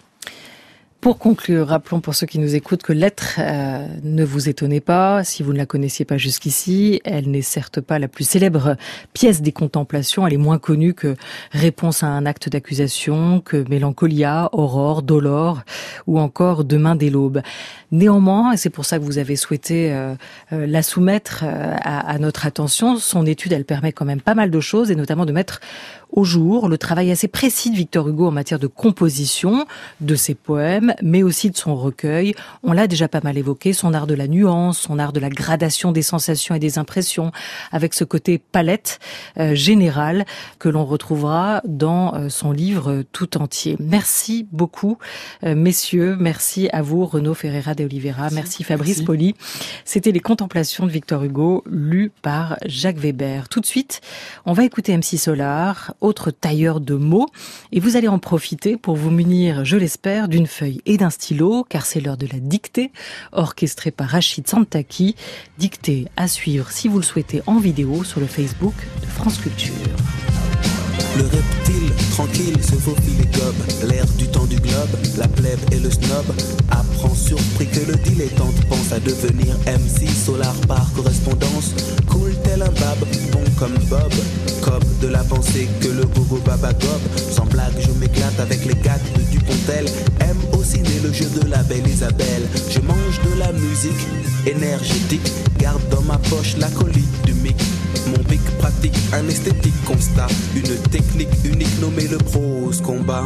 Pour conclure, rappelons pour ceux qui nous écoutent que Lettre, euh, ne vous étonnez pas, si vous ne la connaissiez pas jusqu'ici, elle n'est certes pas la plus célèbre pièce des Contemplations, elle est moins connue que Réponse à un acte d'accusation, que Mélancolia, Aurore, Dolore ou encore Demain dès l'aube. Néanmoins, et c'est pour ça que vous avez souhaité euh, euh, la soumettre euh, à, à notre attention, son étude, elle permet quand même pas mal de choses, et notamment de mettre au jour le travail assez précis de Victor Hugo en matière de composition de ses poèmes, mais aussi de son recueil. On l'a déjà pas mal évoqué, son art de la nuance, son art de la gradation des sensations et des impressions, avec ce côté palette euh, générale que l'on retrouvera dans euh, son livre tout entier. Merci beaucoup, euh, messieurs. Merci à vous, Renaud Ferreira de Oliveira. Merci, Merci Fabrice Merci. Poli. C'était les Contemplations de Victor Hugo, lues par Jacques Weber. Tout de suite, on va écouter M C Solar, autre tailleur de mots, et vous allez en profiter pour vous munir, je l'espère, d'une feuille et d'un stylo, car c'est l'heure de la dictée, orchestrée par Rachid Santaki. Dictée à suivre, si vous le souhaitez, en vidéo sur le Facebook de France Culture. Le reptile, tranquille, se faufile et gobe. L'air du temps du globe, la plèbe et le snob. Apprend surpris que le dilettante pense à devenir M C Solar par correspondance. Cool tel un bab, bon comme Bob. Cob de la pensée que le bobo baba gobe. Sans blague, je m'éclate avec les gars de Dupontel. Aime au ciné le jeu de la belle Isabelle. Je mange de la musique énergétique. Garde dans ma poche la colite du mic. Mon pic pratique, un esthétique constat. Une technique unique nommée le prose combat.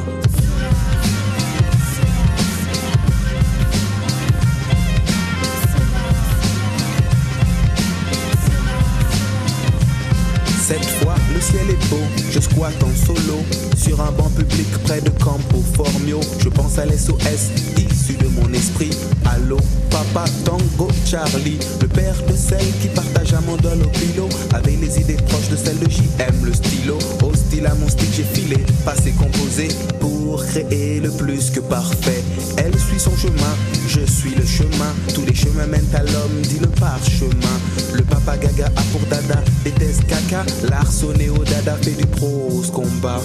Cette fois, le ciel est beau, je squatte en solo sur un banc public près de Campo Formio. Je pense à l'S O S issu de mon esprit. Allô, papa, Tango, Charlie, le père de celle qui partage un mandole au pilo, avec les idées proches de celles de J M, le stylo. Hostile à mon stick, j'ai filé, passé composé pour créer le plus que parfait. Elle suit son chemin, je suis le chemin. Tous les chemins mènent à l'homme, dit le parchemin. Le papa gaga a pour dada déteste caca. L'arçonné au dada fait du prose combat.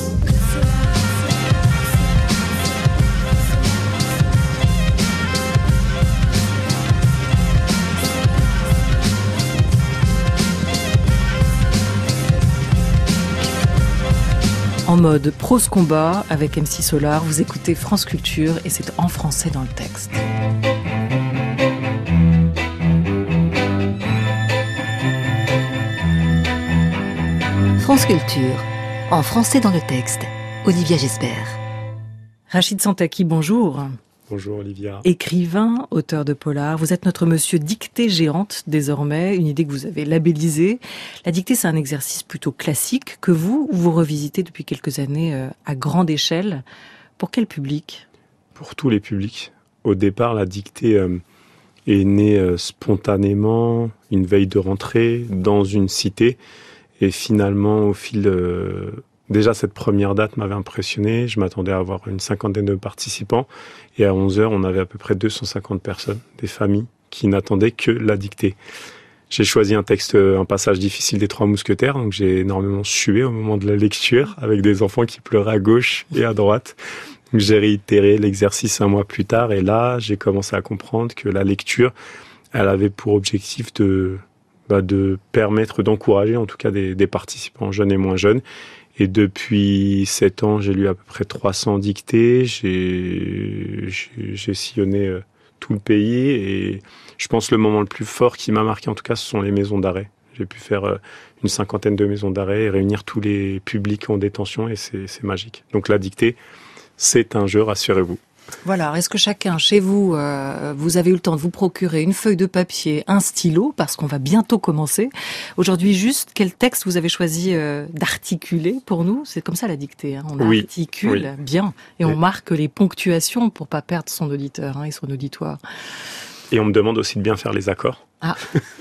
En mode prose combat avec M C Solar, vous écoutez France Culture et c'est en français dans le texte. France Culture, en français dans le texte, Olivia Gesbert. Rachid Santaki, bonjour. Bonjour Olivia. Écrivain, auteur de polar, vous êtes notre monsieur dictée géante désormais, une idée que vous avez labellisée. La dictée, c'est un exercice plutôt classique que vous, vous revisitez depuis quelques années à grande échelle. Pour quel public ? Pour tous les publics. Au départ, la dictée euh, est née euh, spontanément, une veille de rentrée, dans une cité. Et finalement, au fil... Euh, déjà, cette première date m'avait impressionné. Je m'attendais à avoir une cinquantaine de participants. Et à onze heures, on avait à peu près deux cent cinquante personnes, des familles, qui n'attendaient que la dictée. J'ai choisi un texte, un passage difficile des Trois Mousquetaires. Donc j'ai énormément sué au moment de la lecture, avec des enfants qui pleuraient à gauche et à droite. Donc j'ai réitéré l'exercice un mois plus tard. Et là, j'ai commencé à comprendre que la lecture, elle avait pour objectif de... Bah de permettre d'encourager en tout cas des, des participants jeunes et moins jeunes. Et depuis sept ans, j'ai lu à peu près trois cents dictées, j'ai, j'ai, j'ai sillonné euh, tout le pays et je pense le moment le plus fort qui m'a marqué en tout cas, ce sont les maisons d'arrêt. J'ai pu faire euh, une cinquantaine de maisons d'arrêt et réunir tous les publics en détention et c'est, c'est magique. Donc la dictée, c'est un jeu, rassurez-vous. Voilà, est-ce que chacun, chez vous, euh, vous avez eu le temps de vous procurer une feuille de papier, un stylo, parce qu'on va bientôt commencer. Aujourd'hui, juste, quel texte vous avez choisi euh, d'articuler pour nous ? C'est comme ça la dictée, hein. On oui, articule oui. bien et oui. On marque les ponctuations pour pas perdre son auditeur hein, et son auditoire. Et on me demande aussi de bien faire les accords. Ah.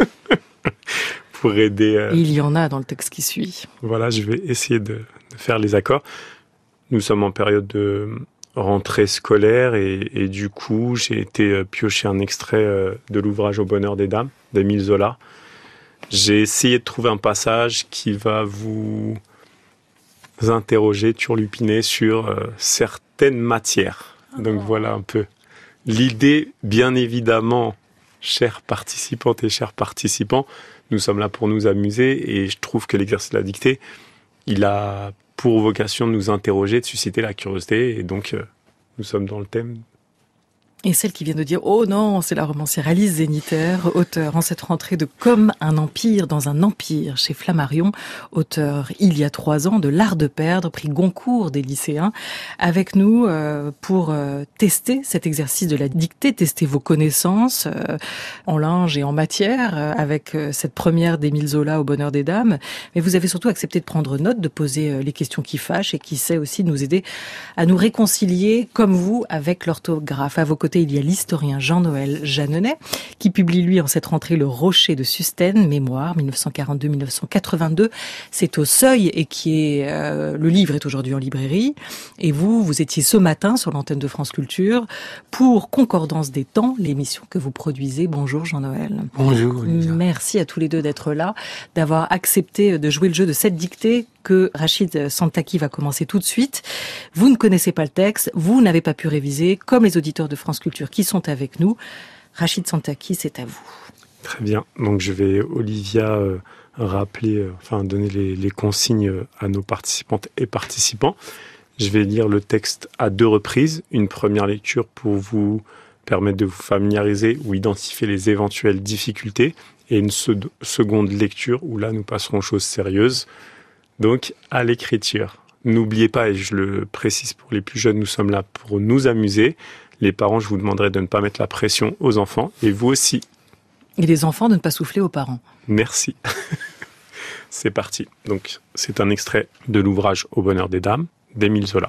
Pour aider... Euh... Il y en a dans le texte qui suit. Voilà, je vais essayer de, de faire les accords. Nous sommes en période de... rentrée scolaire et, et du coup j'ai été piocher un extrait de l'ouvrage Au bonheur des dames d'Émile Zola. J'ai essayé de trouver un passage qui va vous interroger, turlupiner sur euh, certaines matières. Donc oh. Voilà un peu l'idée, bien évidemment, chères participantes et chers participants, nous sommes là pour nous amuser et je trouve que l'exercice de la dictée, il a pour vocation de nous interroger, de susciter la curiosité. Et donc, euh, nous sommes dans le thème. Et celle qui vient de dire « Oh non, c'est la romancière Alice Zénithère, auteure en cette rentrée de Comme un empire dans un empire chez Flammarion, auteur il y a trois ans de L'art de perdre, prix Goncourt des lycéens, avec nous euh, pour euh, tester cet exercice de la dictée, tester vos connaissances euh, en linge et en matière, euh, avec euh, cette première d'Émile Zola Au bonheur des dames. Mais vous avez surtout accepté de prendre note, de poser euh, les questions qui fâchent et qui sait aussi nous aider à nous réconcilier, comme vous, avec l'orthographe. À vos côtés, il y a l'historien Jean-Noël Jeanneney, qui publie, lui, en cette rentrée, Le Rocher de Sustène, Mémoire, dix-neuf cent quarante-deux à dix-neuf cent quatre-vingt-deux. C'est au Seuil et qui est, euh, le livre est aujourd'hui en librairie. Et vous, vous étiez ce matin sur l'antenne de France Culture pour Concordance des temps, l'émission que vous produisez. Bonjour Jean-Noël. Bonjour Olivia. Merci à tous les deux d'être là, d'avoir accepté de jouer le jeu de cette dictée que Rachid Santaki va commencer tout de suite. Vous ne connaissez pas le texte, vous n'avez pas pu réviser, comme les auditeurs de France Culture qui sont avec nous. Rachid Santaki, c'est à vous. Très bien. Donc je vais, Olivia, euh, rappeler, euh, enfin donner les, les consignes à nos participantes et participants. Je vais lire le texte à deux reprises. Une première lecture pour vous permettre de vous familiariser ou identifier les éventuelles difficultés. Et une se- seconde lecture où là, nous passerons aux choses sérieuses. Donc, à l'écriture. N'oubliez pas, et je le précise pour les plus jeunes, nous sommes là pour nous amuser. Les parents, je vous demanderai de ne pas mettre la pression aux enfants. Et vous aussi. Et les enfants, de ne pas souffler aux parents. Merci. C'est parti. Donc, c'est un extrait de l'ouvrage Au bonheur des dames, d'Émile Zola.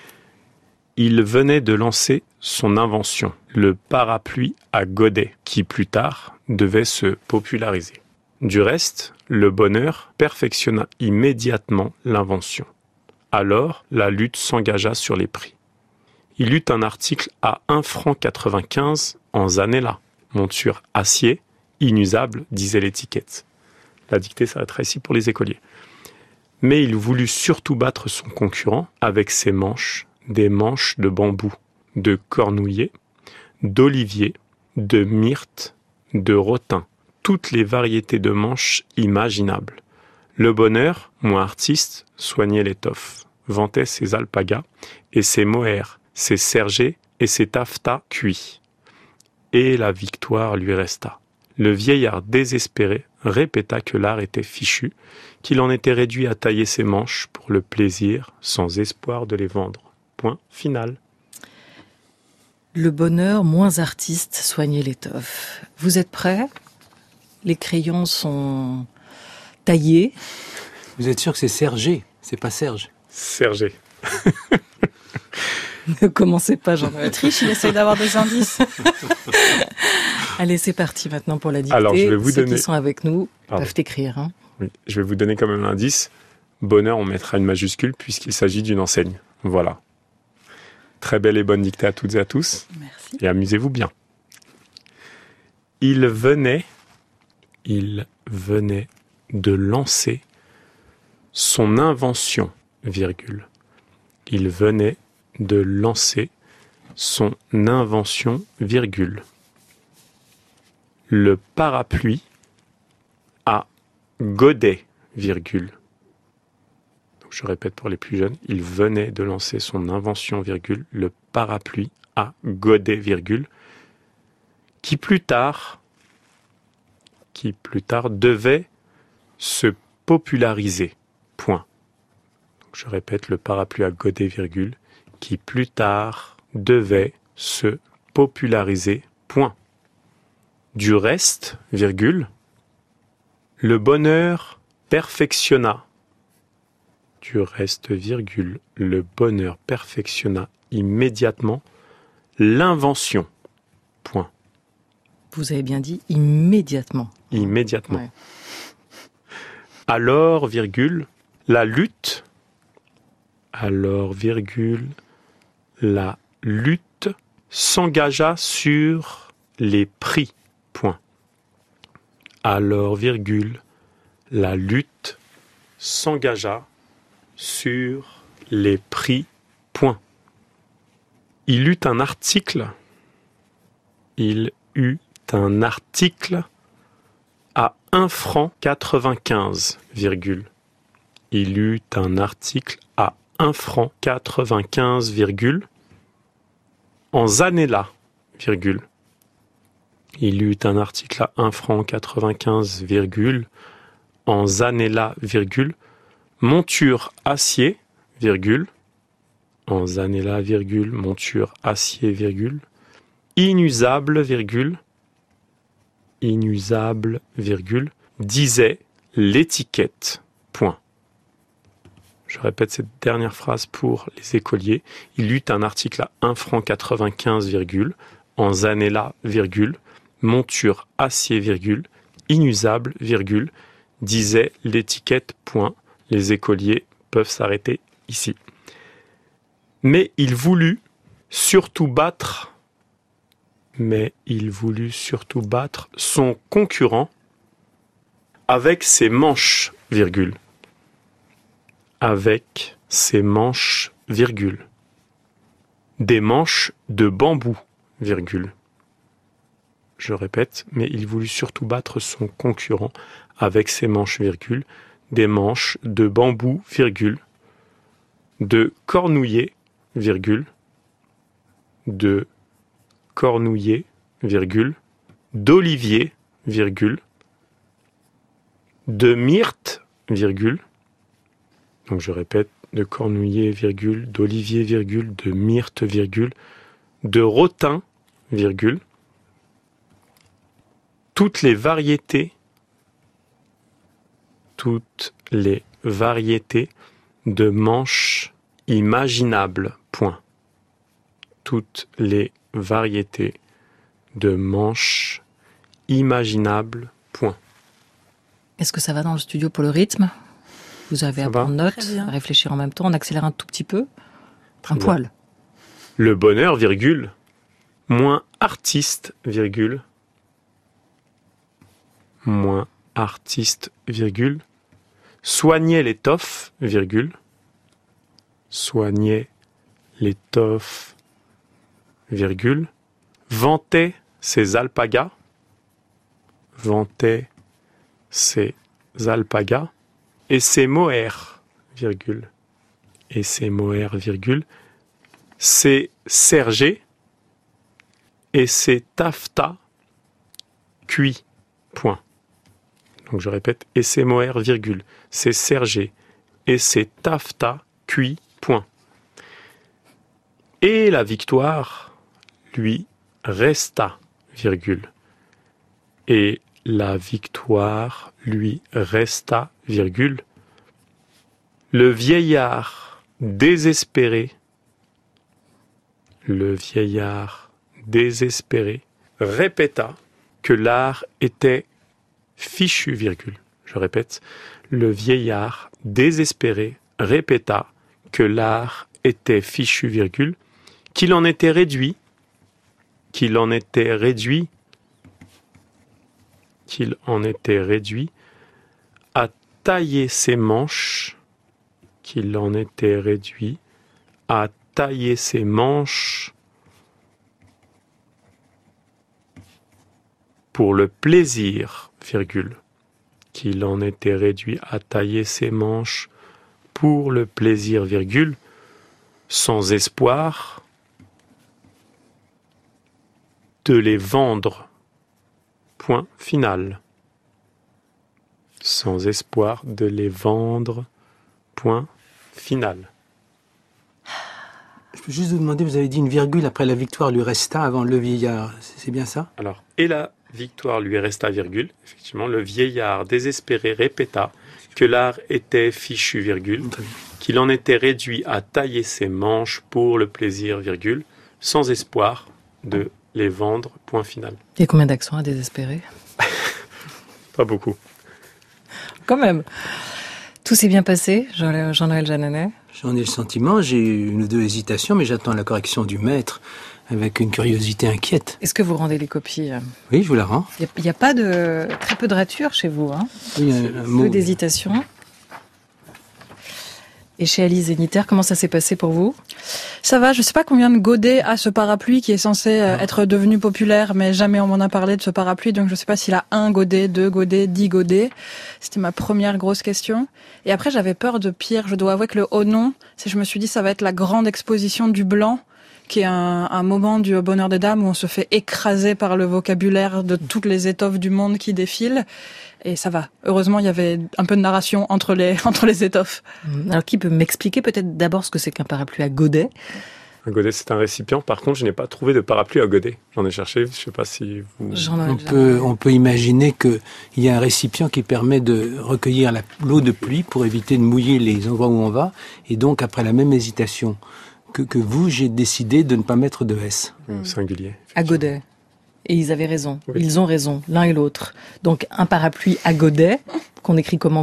Il venait de lancer son invention, le parapluie à godets, qui plus tard devait se populariser. Du reste, le bonheur perfectionna immédiatement l'invention. Alors, la lutte s'engagea sur les prix. Il eut un article à un franc quatre-vingt-quinze en Zanella, monture acier, inusable, disait l'étiquette. La dictée s'arrêtera ici pour les écoliers. Mais il voulut surtout battre son concurrent avec ses manches, des manches de bambou, de cornouiller, d'olivier, de myrte, de rotin, toutes les variétés de manches imaginables. Le bonheur, moins artiste, soignait l'étoffe, vantait ses alpagas et ses mohaires, ses sergés et ses taffetas cuits. Et la victoire lui resta. Le vieillard désespéré répéta que l'art était fichu, qu'il en était réduit à tailler ses manches pour le plaisir, sans espoir de les vendre. Point final. Le bonheur, moins artiste, soignait l'étoffe. Vous êtes prêts ? Les crayons sont taillés. Vous êtes sûr que c'est Sergé, c'est pas Serge? Sergé. Ne commencez pas, Jean-Noël. Triche, il essaye d'avoir des indices. Allez, c'est parti maintenant pour la dictée. Alors, je vais vous Ceux donner... qui sont avec nous Pardon. peuvent écrire. Hein. Oui, je vais vous donner quand même l'indice. Bonheur, on mettra une majuscule puisqu'il s'agit d'une enseigne. Voilà. Très belle et bonne dictée à toutes et à tous. Merci. Et amusez-vous bien. Il venait, il venait de lancer son invention, virgule. Il venait de lancer son invention, virgule. Le parapluie à godets, virgule. Donc je répète pour les plus jeunes, il venait de lancer son invention, virgule, le parapluie à godets, virgule, qui plus tard, qui plus tard devait se populariser, point. Donc je répète, le parapluie à godets, virgule, qui plus tard devait se populariser, point. Du reste, virgule, le bonheur perfectionna. Du reste, virgule, le bonheur perfectionna immédiatement l'invention, point. Vous avez bien dit immédiatement. Immédiatement. Ouais. Alors, virgule, la lutte, alors, virgule, la lutte s'engagea sur les prix, point. Alors, virgule, la lutte s'engagea sur les prix, point. Il eut un article, il eut un article à un franc quatre-vingt-quinze, virgule. Il eut un article à un franc quatre-vingt-quinze, virgule. En Zanella, virgule. Il eut un article à un franc quatre-vingt-quinze, virgule. En Zanella, virgule. Monture acier, virgule. En Zanella, virgule. Monture acier, virgule. Inusable, virgule. Inusable, virgule. Disait l'étiquette, point. Je répète cette dernière phrase pour les écoliers. Il eut un article à un franc quatre-vingt-quinze, virgule. En Zanella, virgule. Monture acier, virgule. Inusable, virgule. Disait l'étiquette, point. Les écoliers peuvent s'arrêter ici. Mais il voulut surtout battre, mais il voulut surtout battre son concurrent avec ses manches, virgule. avec ses manches, virgule. Des manches de bambou, virgule. Je répète, mais il voulut surtout battre son concurrent avec ses manches, virgule. Des manches de bambou, virgule. De cornouiller, virgule. De cornouiller, virgule. D'olivier, virgule. De myrte, virgule. Donc je répète, de cornouiller, virgule, d'olivier, virgule, de myrte, virgule, de rotin, virgule. Toutes les variétés, toutes les variétés de manches imaginables, point. Toutes les variétés de manches imaginables, point. Est-ce que ça va dans le studio pour le rythme ? Vous avez Ça à va. prendre note, à réfléchir en même temps, on accélère un tout petit peu. Un bien. poil. Le bonheur, virgule, moins artiste, virgule, moins artiste, virgule, soignait l'étoffe, virgule, soignait l'étoffe, virgule, vantait ses alpagas, vantait ses alpagas, et ses mohaires, virgule, et ses mohaires, virgule, ses sergés, et ses taffetas cuits, point. Donc je répète, et ses mohaires, virgule, ses sergés, et ses taffetas cuits, point. Et la victoire lui resta, virgule. Et la victoire lui resta, virgule. Le vieillard désespéré, le vieillard désespéré répéta que l'art était fichu, virgule. Je répète, le vieillard désespéré répéta que l'art était fichu, virgule, qu'il en était réduit, qu'il en était réduit, qu'il en était réduit à tailler ses manches, qu'il en était réduit à tailler ses manches pour le plaisir, virgule, qu'il en était réduit à tailler ses manches pour le plaisir, virgule, sans espoir de les vendre, point final. Sans espoir de les vendre, point final. Je peux juste vous demander, vous avez dit une virgule après la victoire lui resta avant le vieillard. C'est bien ça ? Alors, et la victoire lui resta, virgule. Effectivement, le vieillard désespéré répéta que l'art était fichu, virgule, qu'il en était réduit à tailler ses manches pour le plaisir, virgule, sans espoir de les vendre, point final. Il y a combien d'accents à désespérer ? Pas beaucoup. Quand même. Tout s'est bien passé, Jean- Jean-Noël Jeannenet ? J'en ai le sentiment, j'ai eu une ou deux hésitations, mais j'attends la correction du maître avec une curiosité inquiète. Est-ce que vous rendez les copies ? Oui, je vous la rends. Il n'y a, a pas de... Très peu de rature chez vous, hein ? Oui, un, un Peu mot. d'hésitation. Et chez Alice Zéniter, comment ça s'est passé pour vous ? Ça va, je sais pas combien de godets a ce parapluie qui est censé euh, être devenu populaire, mais jamais on m'en a parlé de ce parapluie, donc je sais pas s'il a un godet, deux godets, dix godets. C'était ma première grosse question. Et après, j'avais peur de pire. Je dois avouer que le haut nom, c'est je me suis dit ça va être la grande exposition du blanc, qui est un, un moment du Bonheur des Dames où on se fait écraser par le vocabulaire de toutes les étoffes du monde qui défilent. Et ça va. Heureusement, il y avait un peu de narration entre les, entre les étoffes. Alors, qui peut m'expliquer peut-être d'abord ce que c'est qu'un parapluie à godet ? Un godet, c'est un récipient. Par contre, je n'ai pas trouvé de parapluie à godet. J'en ai cherché, je ne sais pas si vous... Jean-Noël On peut, on peut imaginer qu'il y a un récipient qui permet de recueillir la- l'eau de pluie pour éviter de mouiller les endroits où on va. Et donc, après la même hésitation que, que vous, j'ai décidé de ne pas mettre de S. Au singulier. à godet. Et ils avaient raison. Oui. Ils ont raison, l'un et l'autre. Donc, un parapluie à godet, qu'on écrit comment godet ?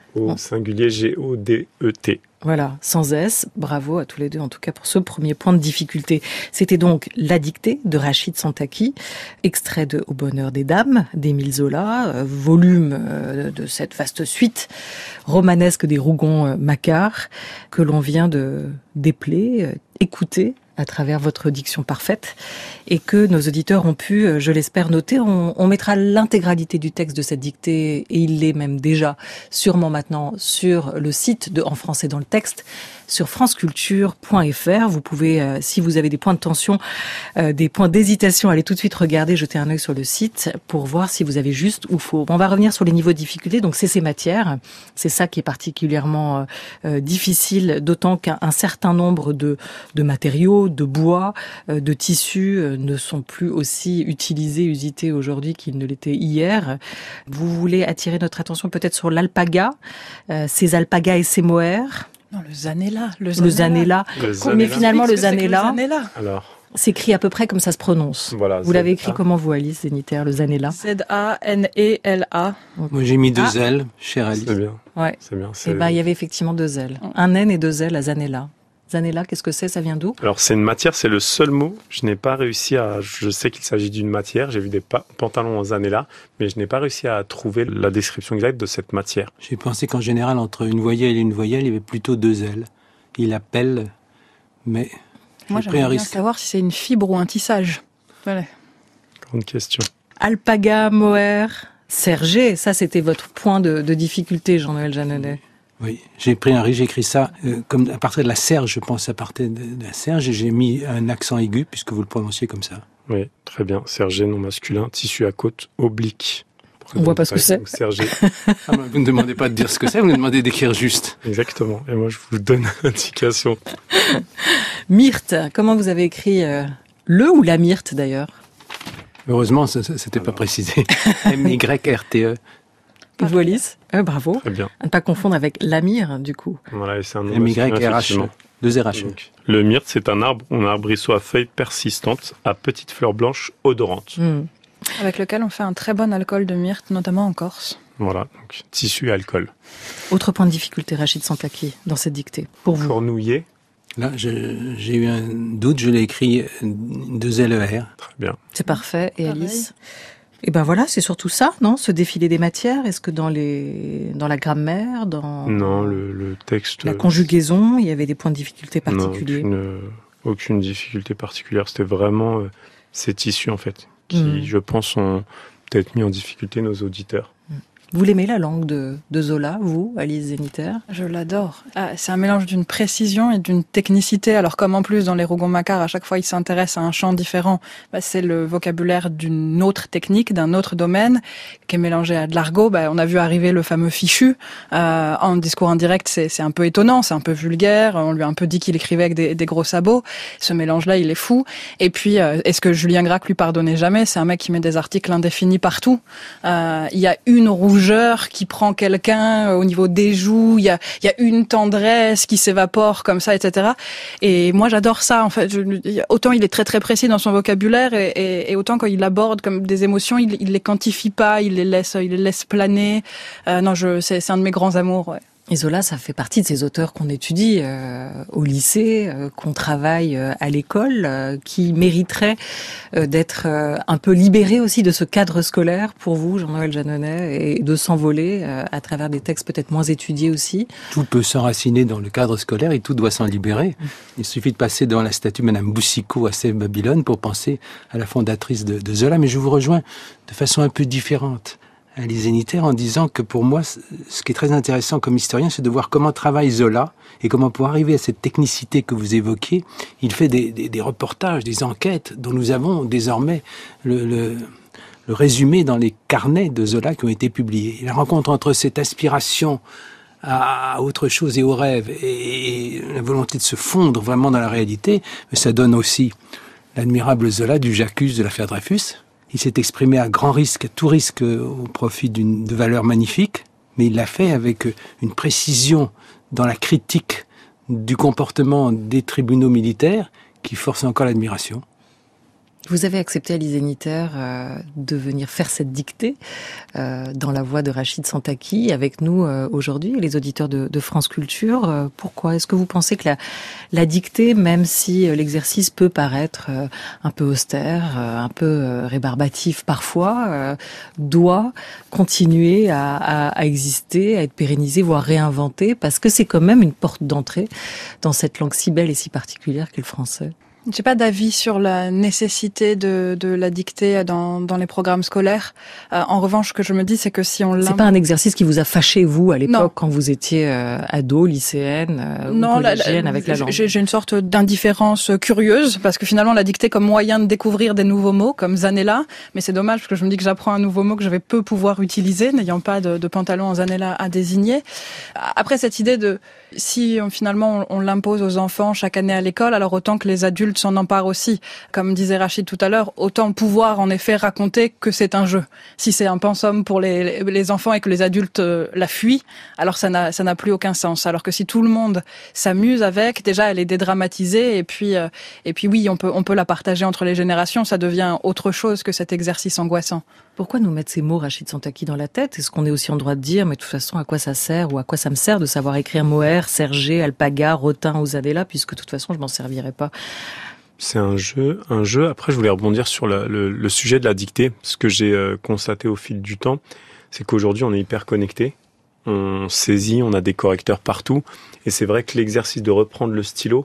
au singulier G O D E T. Voilà, sans S. Bravo à tous les deux, en tout cas, pour ce premier point de difficulté. C'était donc La dictée de Rachid Santaki, extrait de Au bonheur des dames d'Émile Zola, euh, volume euh, de cette vaste suite romanesque des Rougon-Macquart, que l'on vient de dépeler, euh, écouter à travers votre diction parfaite, et que nos auditeurs ont pu, je l'espère, noter. On, on mettra l'intégralité du texte de cette dictée, et il l'est même déjà, sûrement maintenant, sur le site de En français dans le texte, sur franceculture point f r. Vous pouvez, euh, si vous avez des points de tension, euh, des points d'hésitation, aller tout de suite regarder, jeter un œil sur le site pour voir si vous avez juste ou faux. On va revenir sur les niveaux de difficulté. Donc c'est ces matières, c'est ça qui est particulièrement euh, difficile, d'autant qu'un un certain nombre de, de matériaux, de bois, euh, de tissus euh, ne sont plus aussi utilisés, usités aujourd'hui qu'ils ne l'étaient hier. Vous voulez attirer notre attention peut-être sur l'alpaga, euh, ces alpagas et ces mohaires. Non, le zanella. Le zanella. Le zanella. Le zanella. Mais finalement, le zanella, Alors, s'écrit à peu près comme ça se prononce. Voilà, vous l'avez écrit comment, vous, Alice Zeniter, le zanella? Z A N E L A. Moi, j'ai mis deux ah. L, chère Alice. C'est bien. Ouais. C'est bien. Et ben, il y avait effectivement deux L. Un N et deux L à zanella. Zanella, qu'est-ce que c'est? Ça vient d'où? Alors, c'est une matière, c'est le seul mot. Je n'ai pas réussi à... Je sais qu'il s'agit d'une matière. J'ai vu des pa- pantalons en zanella, mais je n'ai pas réussi à trouver la description exacte de cette matière. J'ai pensé qu'en général, entre une voyelle et une voyelle, il y avait plutôt deux L. Il appelle, mais moi, j'ai pris un j'aimerais bien risque. savoir si c'est une fibre ou un tissage. Voilà. Grande question. Alpaga, mohair, serger, ça c'était votre point de, de difficulté, Jean-Noël Jeanneney. Oui, j'ai pris un risque, j'ai écrit ça euh, comme à partir de la serge, je pense à partir de, de la serge, et j'ai mis un accent aigu puisque vous le prononciez comme ça. Oui, très bien. Serger, nom masculin, tissu à côte oblique. On voit pas ce que c'est. Serger. Ah, vous ne demandez pas de dire ce que c'est, vous nous demandez d'écrire juste. Exactement. Et moi, je vous donne l'indication. Myrte, comment vous avez écrit euh, le ou la myrte d'ailleurs? Heureusement, ça, ça, c'était Alors. pas précisé. M Y R T E. Et vous, Alice? euh, Bravo. Très bien. À ne pas confondre avec la myrte, du coup. Voilà, et c'est un nom M Y R H. Deux R H. Donc, le myrte, c'est un arbre, un arbrisseau à feuilles persistantes, à petites fleurs blanches odorantes. Mm. Avec lequel on fait un très bon alcool de myrte, notamment en Corse. Voilà, donc tissu et alcool. Autre point de difficulté, Rachid Santaki, dans cette dictée, pour vous. Cornouiller. Là, je, j'ai eu un doute, je l'ai écrit deux L E R. Très bien. C'est parfait. Et Pareil. Alice? Et ben voilà, c'est surtout ça, non? Ce défilé des matières. Est-ce que dans les, dans la grammaire, dans non, le, le texte, la conjugaison, il y avait des points de difficulté particuliers? Non, aucune, aucune difficulté particulière. C'était vraiment euh, ces tissus en fait qui, mmh. je pense, ont peut-être mis en difficulté nos auditeurs. Mmh. Vous l'aimez, la langue de, de Zola, vous, Alice Zeniter? Je l'adore. Ah, c'est un mélange d'une précision et d'une technicité. Alors comme en plus dans les Rougon-Macquart, à chaque fois il s'intéresse à un champ différent, bah, c'est le vocabulaire d'une autre technique, d'un autre domaine, qui est mélangé à de l'argot. Bah, on a vu arriver le fameux fichu. Euh, en discours indirect, c'est, c'est un peu étonnant, c'est un peu vulgaire. On lui a un peu dit qu'il écrivait avec des, des gros sabots. Ce mélange-là, il est fou. Et puis, euh, est-ce que Julien Gracq lui pardonnait jamais? C'est un mec qui met des articles indéfinis partout. Euh, il y a une rouge qui prend quelqu'un au niveau des joues, il y a, il y a une tendresse qui s'évapore comme ça, et cetera. Et moi, j'adore ça, en fait. Je, autant il est très très précis dans son vocabulaire, et, et, et autant quand il aborde comme des émotions, il, il les quantifie pas, il les laisse, il les laisse planer. Euh, non, je, c'est, c'est un de mes grands amours, ouais. Et Zola, ça fait partie de ces auteurs qu'on étudie euh, au lycée, euh, qu'on travaille euh, à l'école, euh, qui mériteraient euh, d'être euh, un peu libérés aussi de ce cadre scolaire pour vous, Jean-Noël Jeanneney, et de s'envoler euh, à travers des textes peut-être moins étudiés aussi. Tout peut s'enraciner dans le cadre scolaire et tout doit s'en libérer. Il suffit de passer devant la statue Madame Boussicot à Sèvres Babylone pour penser à la fondatrice de, de Zola. Mais je vous rejoins de façon un peu différente, Alice Zeniter, en disant que pour moi, ce qui est très intéressant comme historien, c'est de voir comment travaille Zola et comment pour arriver à cette technicité que vous évoquiez, il fait des, des, des reportages, des enquêtes dont nous avons désormais le, le, le résumé dans les carnets de Zola qui ont été publiés. La rencontre entre cette aspiration à autre chose et au rêve et la volonté de se fondre vraiment dans la réalité, ça donne aussi l'admirable Zola du J'accuse de l'affaire Dreyfus. Il s'est exprimé à grand risque, à tout risque, au profit d'une de valeur magnifique, mais il l'a fait avec une précision dans la critique du comportement des tribunaux militaires qui force encore l'admiration. Vous avez accepté, Alizé Zéniter, euh, de venir faire cette dictée euh, dans la voix de Rachid Santaki avec nous euh, aujourd'hui, les auditeurs de, de France Culture. Euh, pourquoi ? Est-ce que vous pensez que la, la dictée, même si euh, l'exercice peut paraître euh, un peu austère, euh, un peu euh, rébarbatif parfois, euh, doit continuer à, à, à exister, à être pérennisé, voire réinventé, parce que c'est quand même une porte d'entrée dans cette langue si belle et si particulière qu'est le français ? J'ai pas d'avis sur la nécessité de, de la dictée dans, dans les programmes scolaires. Euh, en revanche, ce que je me dis, c'est que si on l'a... C'est pas un exercice qui vous a fâché, vous, à l'époque, non. quand vous étiez euh, ado, lycéenne, euh, non, ou collégienne, la, la, avec la langue? J'ai, j'ai une sorte d'indifférence curieuse, parce que finalement, la dictée comme moyen de découvrir des nouveaux mots, comme Zanella, mais c'est dommage, parce que je me dis que j'apprends un nouveau mot que je vais peu pouvoir utiliser, n'ayant pas de, de pantalon en Zanella à désigner. Après, cette idée de... Si on, finalement on, on l'impose aux enfants chaque année à l'école, alors autant que les adultes s'en emparent aussi. Comme disait Rachid tout à l'heure, autant pouvoir en effet raconter que c'est un jeu. Si c'est un pensum pour les, les enfants et que les adultes euh, la fuient, alors ça n'a, ça n'a plus aucun sens. Alors que si tout le monde s'amuse avec, déjà elle est dédramatisée et puis, euh, et puis oui, on peut, on peut la partager entre les générations, ça devient autre chose que cet exercice angoissant. Pourquoi nous mettre ces mots, Rachid Santaki, dans la tête ? Est-ce qu'on est aussi en droit de dire, mais de toute façon, à quoi ça sert ou à quoi ça me sert de savoir écrire Moher, Sergé, Alpaga, Rotin ou Zadella, puisque de toute façon, je m'en servirai pas. C'est un jeu, un jeu. Après, je voulais rebondir sur le, le, le sujet de la dictée. Ce que j'ai euh, constaté au fil du temps, c'est qu'aujourd'hui, on est hyper connecté. On saisit, on a des correcteurs partout. Et c'est vrai que l'exercice de reprendre le stylo,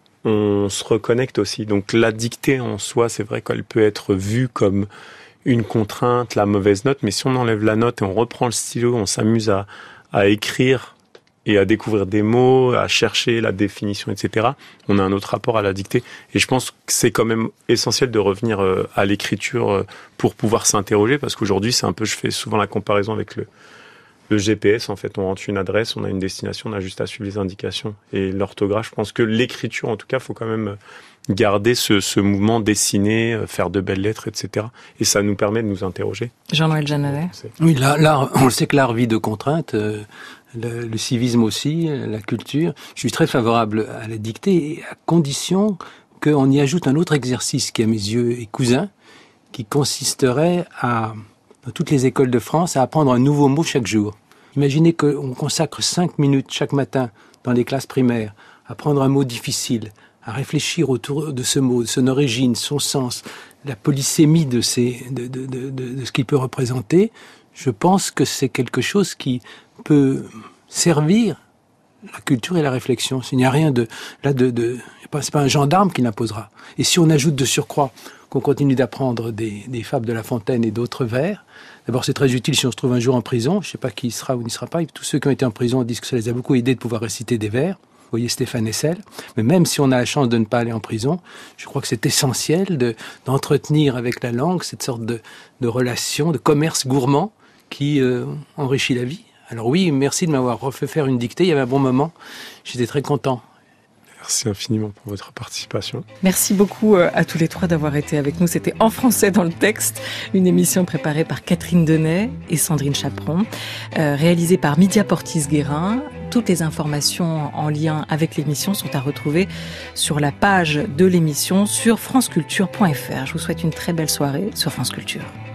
on se reconnecte aussi. Donc la dictée en soi, c'est vrai qu'elle peut être vue comme une contrainte, la mauvaise note, mais si on enlève la note et on reprend le stylo, on s'amuse à, à écrire et à découvrir des mots, à chercher la définition, et cetera, on a un autre rapport à la dictée. Et je pense que c'est quand même essentiel de revenir à l'écriture pour pouvoir s'interroger, parce qu'aujourd'hui, c'est un peu, je fais souvent la comparaison avec le, le G P S, en fait. On rentre une adresse, on a une destination, on a juste à suivre les indications. Et l'orthographe, je pense que l'écriture, en tout cas, il faut quand même garder ce, ce mouvement, dessiner, faire de belles lettres, et cetera. Et ça nous permet de nous interroger. Jean-Noël Jeannelet. Oui, là, là, on le sait que l'art vit de contraintes, euh, le, le civisme aussi, la culture. Je suis très favorable à la dictée, à condition qu'on y ajoute un autre exercice qui, à mes yeux, est cousin, qui consisterait à, dans toutes les écoles de France, à apprendre un nouveau mot chaque jour. Imaginez qu'on consacre cinq minutes chaque matin dans les classes primaires à apprendre un mot difficile, à réfléchir autour de ce mot, de son origine, son sens, la polysémie de, ces, de, de, de, de, de ce qu'il peut représenter. Je pense que c'est quelque chose qui peut servir la culture et la réflexion. Il n'y a rien de... là de, de c'est pas un gendarme qui l'imposera. Et si on ajoute de surcroît qu'on continue d'apprendre des, des fables de La Fontaine et d'autres vers, d'abord c'est très utile si on se trouve un jour en prison, je ne sais pas qui sera ou n'y sera pas, tous ceux qui ont été en prison disent que ça les a beaucoup aidés de pouvoir réciter des vers. Vous voyez Stéphane Hessel. Mais même si on a la chance de ne pas aller en prison, je crois que c'est essentiel de, d'entretenir avec la langue cette sorte de, de relation, de commerce gourmand qui euh, enrichit la vie. Alors oui, merci de m'avoir refait faire une dictée. Il y avait un bon moment. J'étais très content. Merci infiniment pour votre participation. Merci beaucoup à tous les trois d'avoir été avec nous. C'était En français dans le texte, une émission préparée par Catherine Denay et Sandrine Chaperon, euh, réalisée par Mydia Portis-Guérin. Toutes les informations en lien avec l'émission sont à retrouver sur la page de l'émission sur franceculture point f r. Je vous souhaite une très belle soirée sur France Culture.